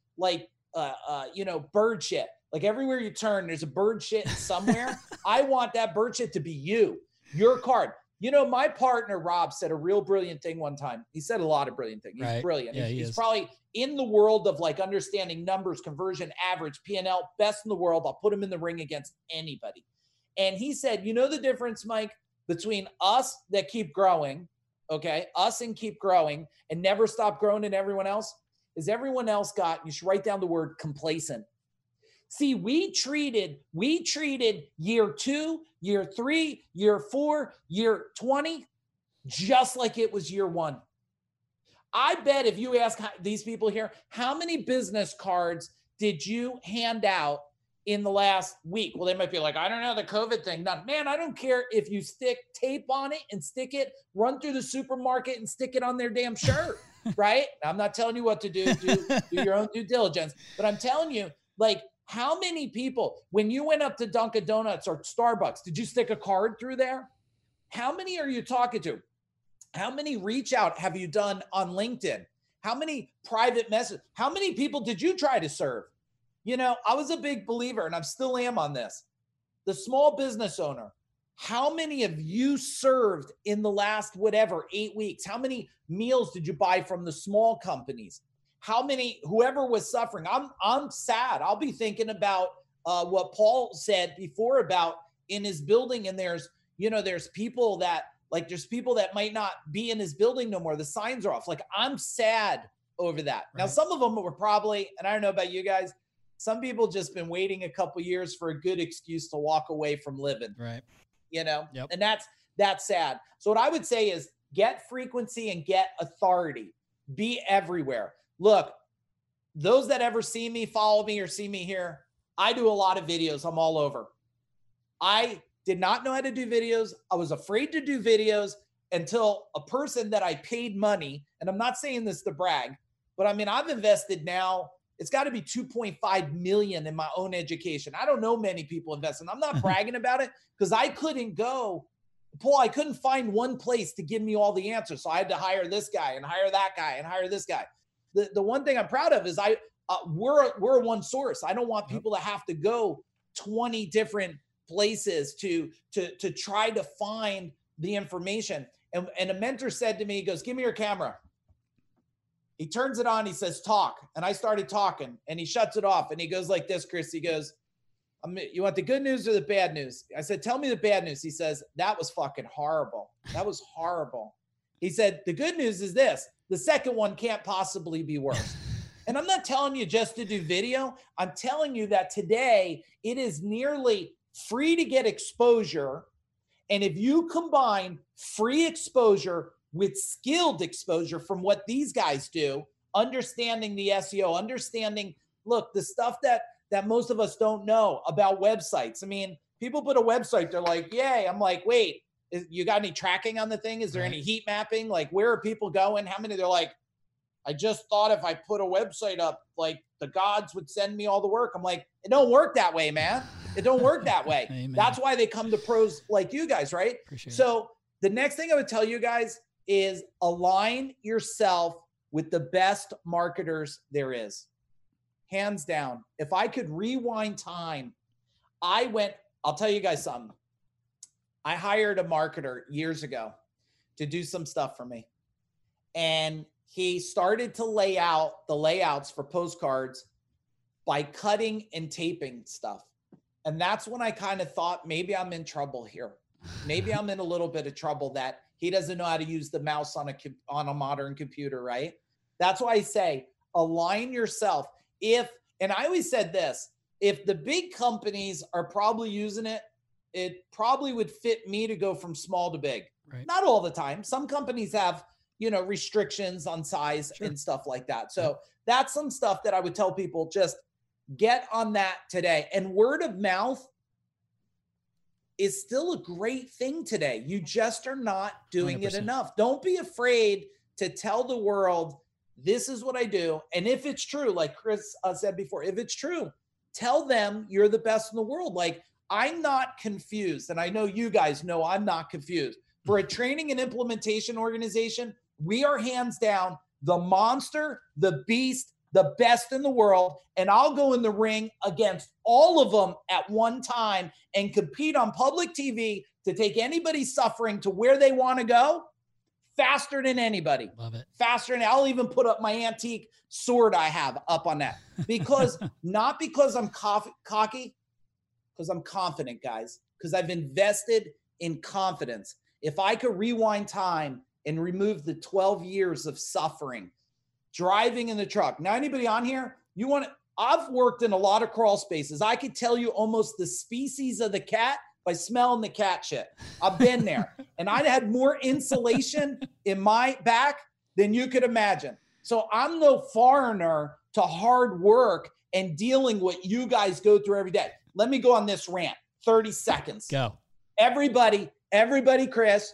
bird shit. Like everywhere you turn, there's a bird shit somewhere. I want that bird shit to be you, your card. My partner, Rob, said a real brilliant thing one time. He said a lot of brilliant things. He's brilliant. Yeah, he's probably in the world of like understanding numbers, conversion, average, P&L, best in the world. I'll put him in the ring against anybody. And he said, the difference, Mike, between us that keep growing, okay, us and keep growing and never stop growing and everyone else is everyone else got, you should write down the word complacent. See, we treated year 2, year 3, year 4, year 20, just like it was year 1. I bet if you ask these people here, how many business cards did you hand out in the last week? Well, they might be like, I don't know, the COVID thing. None. Man, I don't care if you stick tape on it and stick it, run through the supermarket and stick it on their damn shirt, right? I'm not telling you what to do. Do your own due diligence. But I'm telling you, like, how many people, when you went up to Dunkin' Donuts or Starbucks, did you stick a card through there? How many are you talking to? How many reach out have you done on LinkedIn? How many private messages? How many people did you try to serve? I was a big believer, and I still am on this. The small business owner, how many of you served in the last 8 weeks? How many meals did you buy from the small companies? How many, whoever was suffering? I'm sad. I'll be thinking about what Paul said before about in his building. And there's people that might not be in his building no more. The signs are off. Like, I'm sad over that. Right. Now, some of them were probably, and I don't know about you guys, some people just been waiting a couple years for a good excuse to walk away from living. Right. And that's sad. So what I would say is get frequency and get authority. Be everywhere. Look, those that ever see me, follow me, or see me here, I do a lot of videos. I'm all over. I did not know how to do videos. I was afraid to do videos until a person that I paid money, and I'm not saying this to brag, but I mean, I've invested now, it's got to be 2.5 million in my own education. I don't know many people investing. I'm not bragging about it because I couldn't find one place to give me all the answers. So I had to hire this guy and hire that guy and hire this guy. The one thing I'm proud of is we're one source. I don't want people to have to go 20 different places to try to find the information. And a mentor said to me, he goes, give me your camera. He turns it on. He says, talk. And I started talking and he shuts it off. And he goes like this, Chris. He goes, you want the good news or the bad news? I said, tell me the bad news. He says, that was fucking horrible. That was horrible. He said, the good news is this. The second one can't possibly be worse. And I'm not telling you just to do video. I'm telling you that today it is nearly free to get exposure. And if you combine free exposure with skilled exposure from what these guys do, understanding the SEO, understanding, look, the stuff that most of us don't know about websites. I mean, people put a website, they're like, yay. I'm like, wait, you got any tracking on the thing? Is there any heat mapping? Like, where are people going? How many? They're like, I just thought if I put a website up, like the gods would send me all the work. I'm like, it don't work that way, man. It don't work that way. Amen. That's why they come to pros like you guys, right? Appreciate so the next thing I would tell you guys is align yourself with the best marketers there is. Hands down. If I could rewind time, I'll tell you guys something. I hired a marketer years ago to do some stuff for me. And he started to lay out the layouts for postcards by cutting and taping stuff. And that's when I kind of thought, maybe I'm in trouble here. Maybe I'm in a little bit of trouble that he doesn't know how to use the mouse on a modern computer, right? That's why I say, align yourself. And I always said this, if the big companies are probably using it, it probably would fit me to go from small to big. Right. Not all the time. Some companies have, restrictions on size and stuff like that. So that's some stuff that I would tell people, just get on that today. And word of mouth is still a great thing today. You just are not doing 100%. It enough. Don't be afraid to tell the world, this is what I do. And if it's true, like Chris said before, if it's true, tell them you're the best in the world. Like, I'm not confused. And I know you guys know I'm not confused. For a training and implementation organization, we are hands down the monster, the beast, the best in the world. And I'll go in the ring against all of them at one time and compete on public TV to take anybody suffering to where they want to go faster than anybody. Love it. Faster. And I'll even put up my antique sword I have up on that because not because I'm cocky, because I'm confident, guys, because I've invested in confidence. If I could rewind time and remove the 12 years of suffering, driving in the truck. Now, anybody on here, I've worked in a lot of crawl spaces. I could tell you almost the species of the cat by smelling the cat shit. I've been there. And I had more insulation in my back than you could imagine. So I'm no foreigner to hard work and dealing what you guys go through every day. Let me go on this rant. 30 seconds. Go. Everybody, Chris,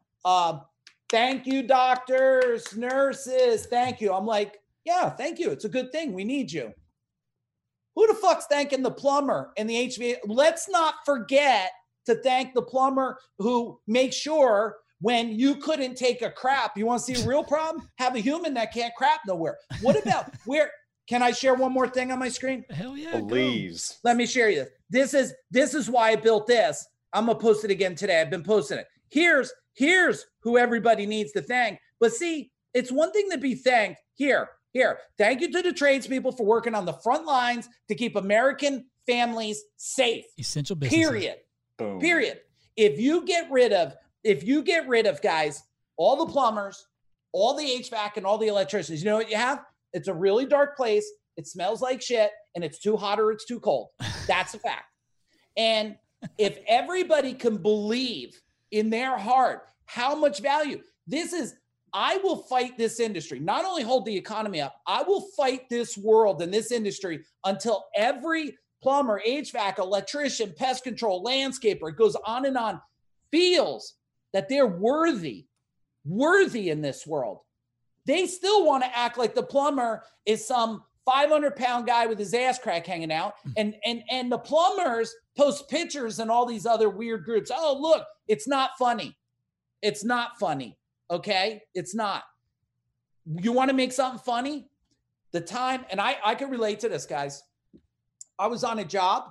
thank you, doctors, nurses. Thank you. I'm like, yeah, thank you. It's a good thing. We need you. Who the fuck's thanking the plumber and the HVAC? Let's not forget to thank the plumber who makes sure when you couldn't take a crap, you want to see a real problem? Have a human that can't crap nowhere. What about can I share one more thing on my screen? Hell yeah. Please. Let me share you this. This is why I built this. I'm going to post it again today. I've been posting it. Here's who everybody needs to thank. But see, it's one thing to be thanked. Here. Thank you to the tradespeople for working on the front lines to keep American families safe. Essential business. Period. Boom. Period. If you get rid of, guys, all the plumbers, all the HVAC, and all the electricians, you know what you have? It's a really dark place. It smells like shit, and it's too hot or it's too cold. That's a fact. And if everybody can believe in their heart how much value I will fight this industry, not only hold the economy up, I will fight this world and this industry until every plumber, HVAC, electrician, pest control, landscaper, it goes on and on, feels that they're worthy in this world. They still want to act like the plumber is some 500-pound guy with his ass crack hanging out. And the plumbers post pictures and all these other weird groups. Oh, look, it's not funny. It's not funny. Okay? It's not. You want to make something funny? The time, and I can relate to this, guys. I was on a job,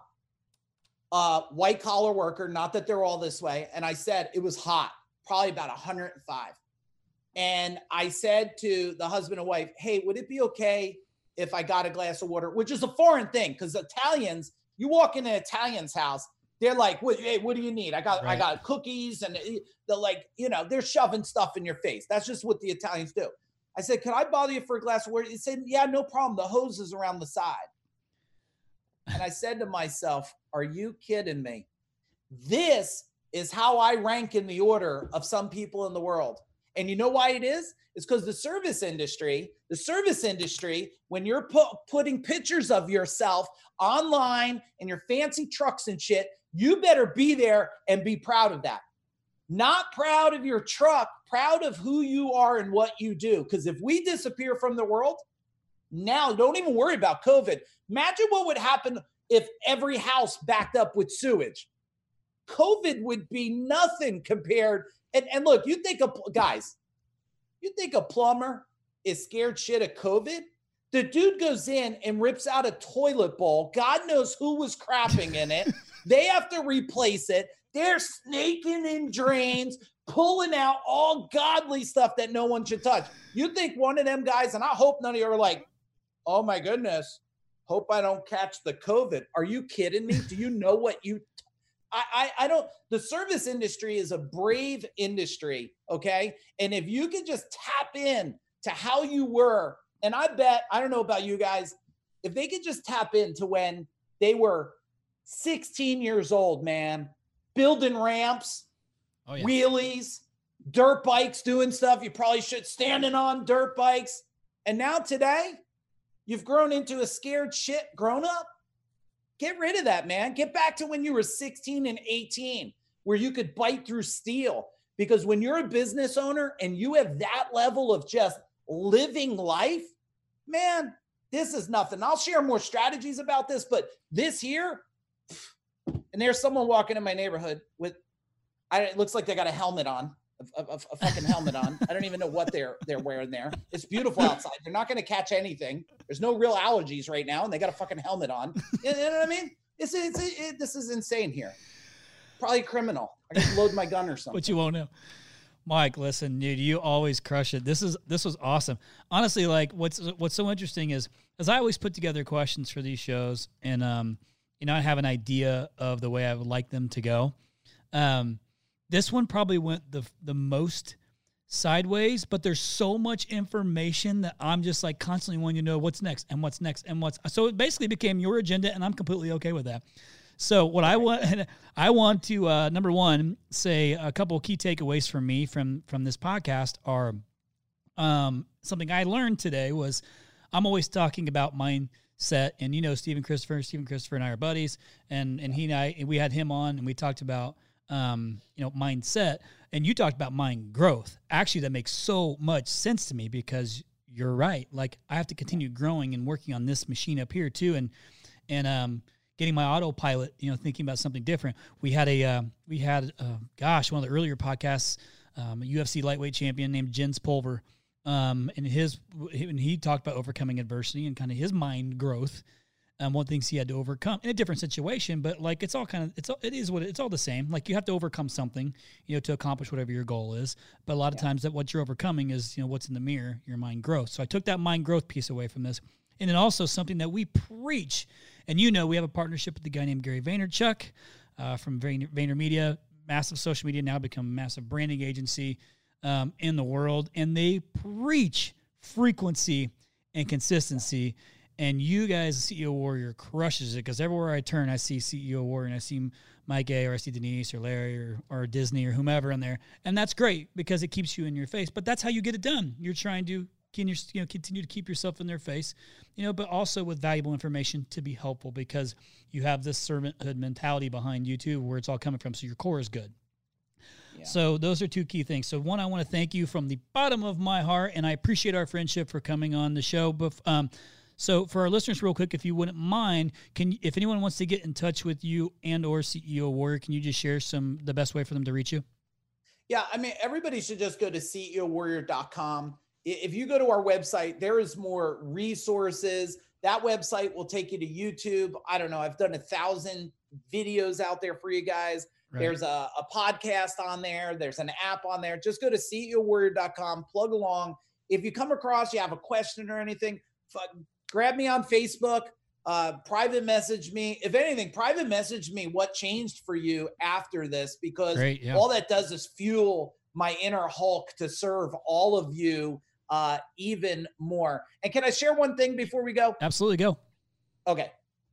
white collar worker, not that they're all this way. And I said, it was hot, probably about 105. And I said to the husband and wife, hey, would it be okay if I got a glass of water, which is a foreign thing because Italians, you walk in an Italian's house, they're like, hey, what do you need? I got cookies, and they're like, they're shoving stuff in your face. That's just what the Italians do. I said, can I bother you for a glass of water? He said, yeah, no problem. The hose is around the side. And I said to myself, are you kidding me? This is how I rank in the order of some people in the world. And you know why it is? It's because the service industry, when you're putting pictures of yourself online and your fancy trucks and shit, you better be there and be proud of that. Not proud of your truck, proud of who you are and what you do. Because if we disappear from the world, now don't even worry about COVID. Imagine what would happen if every house backed up with sewage. COVID would be nothing compared. And look, you think a plumber is scared shit of COVID? The dude goes in and rips out a toilet bowl. God knows who was crapping in it. They have to replace it. They're snaking in drains, pulling out all godly stuff that no one should touch. You think one of them guys, and I hope none of you are like, oh my goodness, hope I don't catch the COVID. Are you kidding me? Do you know what I don't, the service industry is a brave industry, okay? And if you could just tap in to how you were, and I bet, I don't know about you guys, if they could just tap into when they were 16 years old, man, building ramps, wheelies, dirt bikes, doing stuff you probably should, standing on dirt bikes. And now today, you've grown into a scared shit grown up. Get rid of that, man. Get back to when you were 16 and 18, where you could bite through steel. Because when you're a business owner and you have that level of just living life, man, this is nothing. I'll share more strategies about this, but this here, and there's someone walking in my neighborhood with, it looks like they got a helmet on, a fucking helmet on. I don't even know what they're wearing there. It's beautiful outside. They're not going to catch anything. There's no real allergies right now, and they got a fucking helmet on. You know what I mean? This is insane here. Probably criminal. I can load my gun or something. But you won't know. Mike, listen, dude, you always crush it. This was awesome. Honestly, like what's so interesting is, as I always put together questions for these shows, and I have an idea of the way I would like them to go. This one probably went the most sideways, but there's so much information that I'm just like constantly wanting to know what's next and what's next and so it basically became your agenda, and I'm completely okay with that. So what I want to number one, say a couple of key takeaways for me from this podcast are something I learned today was I'm always talking about mindset, and Stephen Christopher and I are buddies, and he and I, we had him on and we talked about mindset, and you talked about mind growth. Actually, that makes so much sense to me because you're right. Like I have to continue growing and working on this machine up here too. And getting my autopilot, thinking about something different. We had one of the earlier podcasts, a UFC lightweight champion named Jens Pulver. And he talked about overcoming adversity and kind of his mind growth. One things he had to overcome in a different situation, but like it's all the same. Like you have to overcome something, to accomplish whatever your goal is. But a lot of times that what you're overcoming is, what's in the mirror, your mind growth. So I took that mind growth piece away from this. And then also something that we preach, and we have a partnership with the guy named Gary Vaynerchuk from VaynerMedia, massive social media, now become a massive branding agency in the world. And they preach frequency and consistency. And you guys, CEO Warrior, crushes it because everywhere I turn, I see CEO Warrior and I see Mike A, or I see Denise or Larry or Disney or whomever in there. And that's great because it keeps you in your face. But that's how you get it done. You're trying to continue to keep yourself in their face, but also with valuable information to be helpful because you have this servanthood mentality behind you too, where it's all coming from. So your core is good. Yeah. So those are two key things. So one, I want to thank you from the bottom of my heart, and I appreciate our friendship for coming on the show. But so for our listeners, real quick, if you wouldn't mind, if anyone wants to get in touch with you and or CEO Warrior, can you just share the best way for them to reach you? Yeah, I mean, everybody should just go to CEOwarrior.com. If you go to our website, there is more resources. That website will take you to YouTube. I don't know. I've done 1,000 videos out there for you guys. Right. There's a podcast on there. There's an app on there. Just go to CEOwarrior.com, plug along. If you come across, you have a question or anything, grab me on Facebook, private message me. If anything, private message me what changed for you after this, because all that does is fuel my inner Hulk to serve all of you even more. And can I share one thing before we go? Absolutely, go. Okay.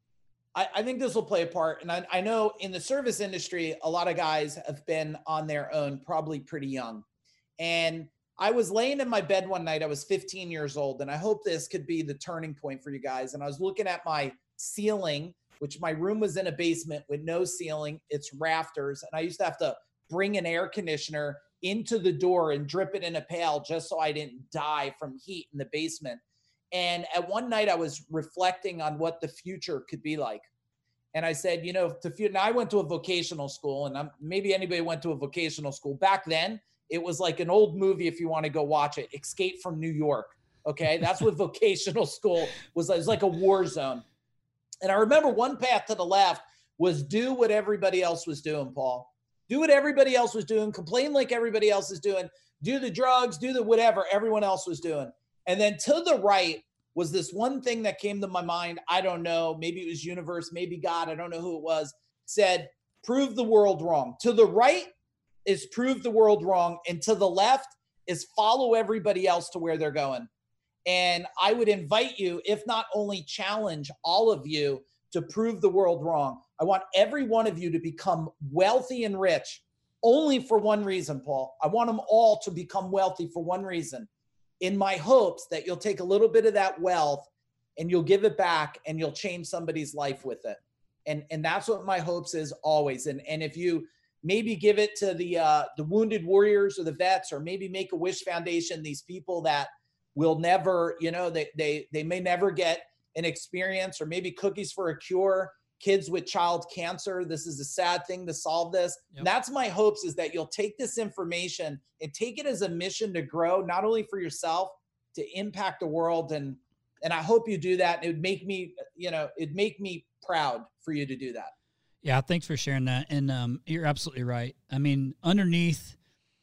I think this will play a part. And I know in the service industry, a lot of guys have been on their own, probably pretty young. And I was laying in my bed one night. I was 15 years old. And I hope this could be the turning point for you guys. And I was looking at my ceiling, which my room was in a basement with no ceiling. It's rafters. And I used to have to bring an air conditioner into the door and drip it in a pail just so I didn't die from heat in the basement. And at one night I was reflecting on what the future could be like. And I said, now I went to a vocational school, and maybe anybody went to a vocational school. Back then, it was like an old movie if you want to go watch it, Escape from New York. Okay, that's what vocational school was. It was like a war zone. And I remember one path to the left was do what everybody else was doing, Paul. Do what everybody else was doing, complain like everybody else is doing, do the drugs, do the whatever everyone else was doing. And then to the right was this one thing that came to my mind. I don't know, maybe it was universe, maybe God, I don't know who it was, said, prove the world wrong. To the right is prove the world wrong. And to the left is follow everybody else to where they're going. And I would invite you, if not only challenge all of you, to prove the world wrong. I want every one of you to become wealthy and rich only for one reason, Paul. I want them all to become wealthy for one reason, in my hopes that you'll take a little bit of that wealth and you'll give it back and you'll change somebody's life with it. And that's what my hopes is always. And if you maybe give it to the wounded warriors or the vets, or maybe Make-A-Wish Foundation, these people that will never, they may never get an experience, or maybe Cookies for a Cure, kids with child cancer. This is a sad thing to solve this. Yep. That's my hopes, is that you'll take this information and take it as a mission to grow, not only for yourself, to impact the world. And I hope you do that. It would make me, it'd make me proud for you to do that. Yeah. Thanks for sharing that. And you're absolutely right. I mean, underneath,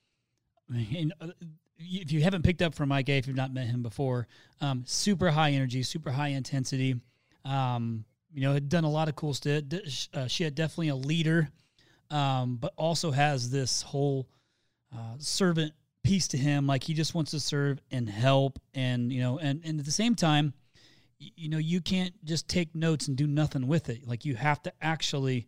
if you haven't picked up from Mike A, if you've not met him before, super high energy, super high intensity, had done a lot of cool stuff. Shit, definitely a leader, but also has this whole servant piece to him. Like, he just wants to serve and help, and at the same time, you can't just take notes and do nothing with it. Like, you have to actually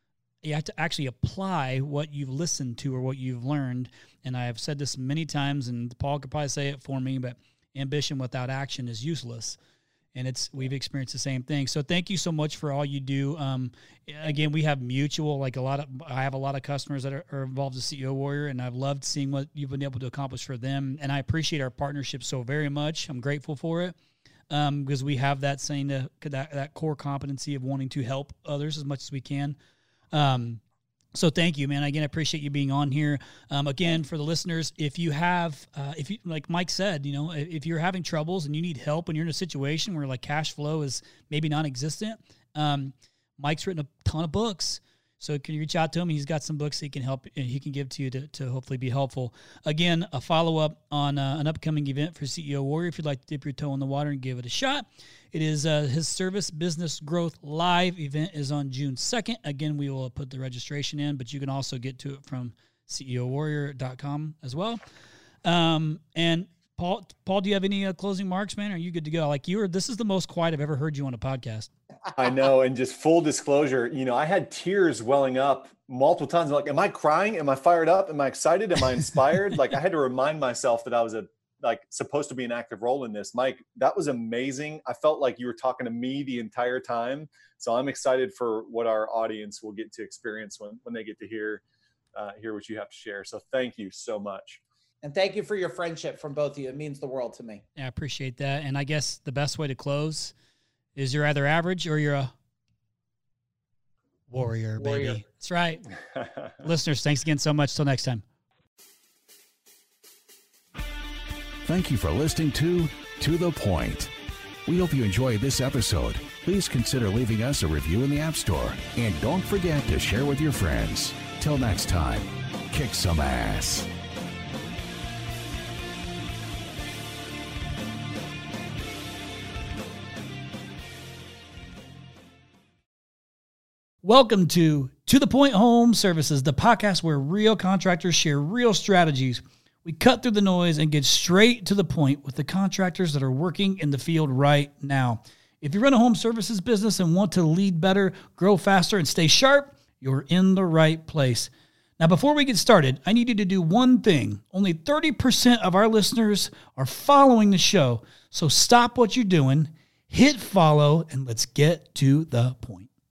apply what you've listened to or what you've learned. And I have said this many times, and Paul could probably say it for me, but ambition without action is useless. And we've experienced the same thing. So thank you so much for all you do. Again, we have mutual, I have a lot of customers that are involved with CEO Warrior, and I've loved seeing what you've been able to accomplish for them. And I appreciate our partnership so very much. I'm grateful for it. Because we have that saying, that core competency of wanting to help others as much as we can. So thank you, man. Again, I appreciate you being on here. Again, for the listeners, if you like Mike said, if you're having troubles and you need help and you're in a situation where cash flow is maybe non-existent, Mike's written a ton of books. So can you reach out to him? He's got some books he can help, he can give to you to hopefully be helpful. Again, a follow-up on an upcoming event for CEO Warrior. If you'd like to dip your toe in the water and give it a shot, it is his Service Business Growth Live event is on June 2nd. Again, we will put the registration in, but you can also get to it from CEOwarrior.com as well. And Paul, do you have any closing marks, man? Are you good to go? This is the most quiet I've ever heard you on a podcast. I know. And just full disclosure, I had tears welling up multiple times. I'm like, am I crying? Am I fired up? Am I excited? Am I inspired? I had to remind myself that I was supposed to be an active role in this. Mike, that was amazing. I felt like you were talking to me the entire time. So I'm excited for what our audience will get to experience when they get to hear what you have to share. So thank you so much. And thank you for your friendship from both of you. It means the world to me. Yeah, I appreciate that. And I guess the best way to close is you're either average or you're a warrior, baby. That's right. Listeners, thanks again so much. Till next time. Thank you for listening to The Point. We hope you enjoyed this episode. Please consider leaving us a review in the App Store. And don't forget to share with your friends. Till next time, kick some ass. Welcome to the Point Home Services, the podcast where real contractors share real strategies. We cut through the noise and get straight to the point with the contractors that are working in the field right now. If you run a home services business and want to lead better, grow faster, and stay sharp, you're in the right place. Now, before we get started, I need you to do one thing. Only 30% of our listeners are following the show. So stop what you're doing, hit follow, and let's get to the point.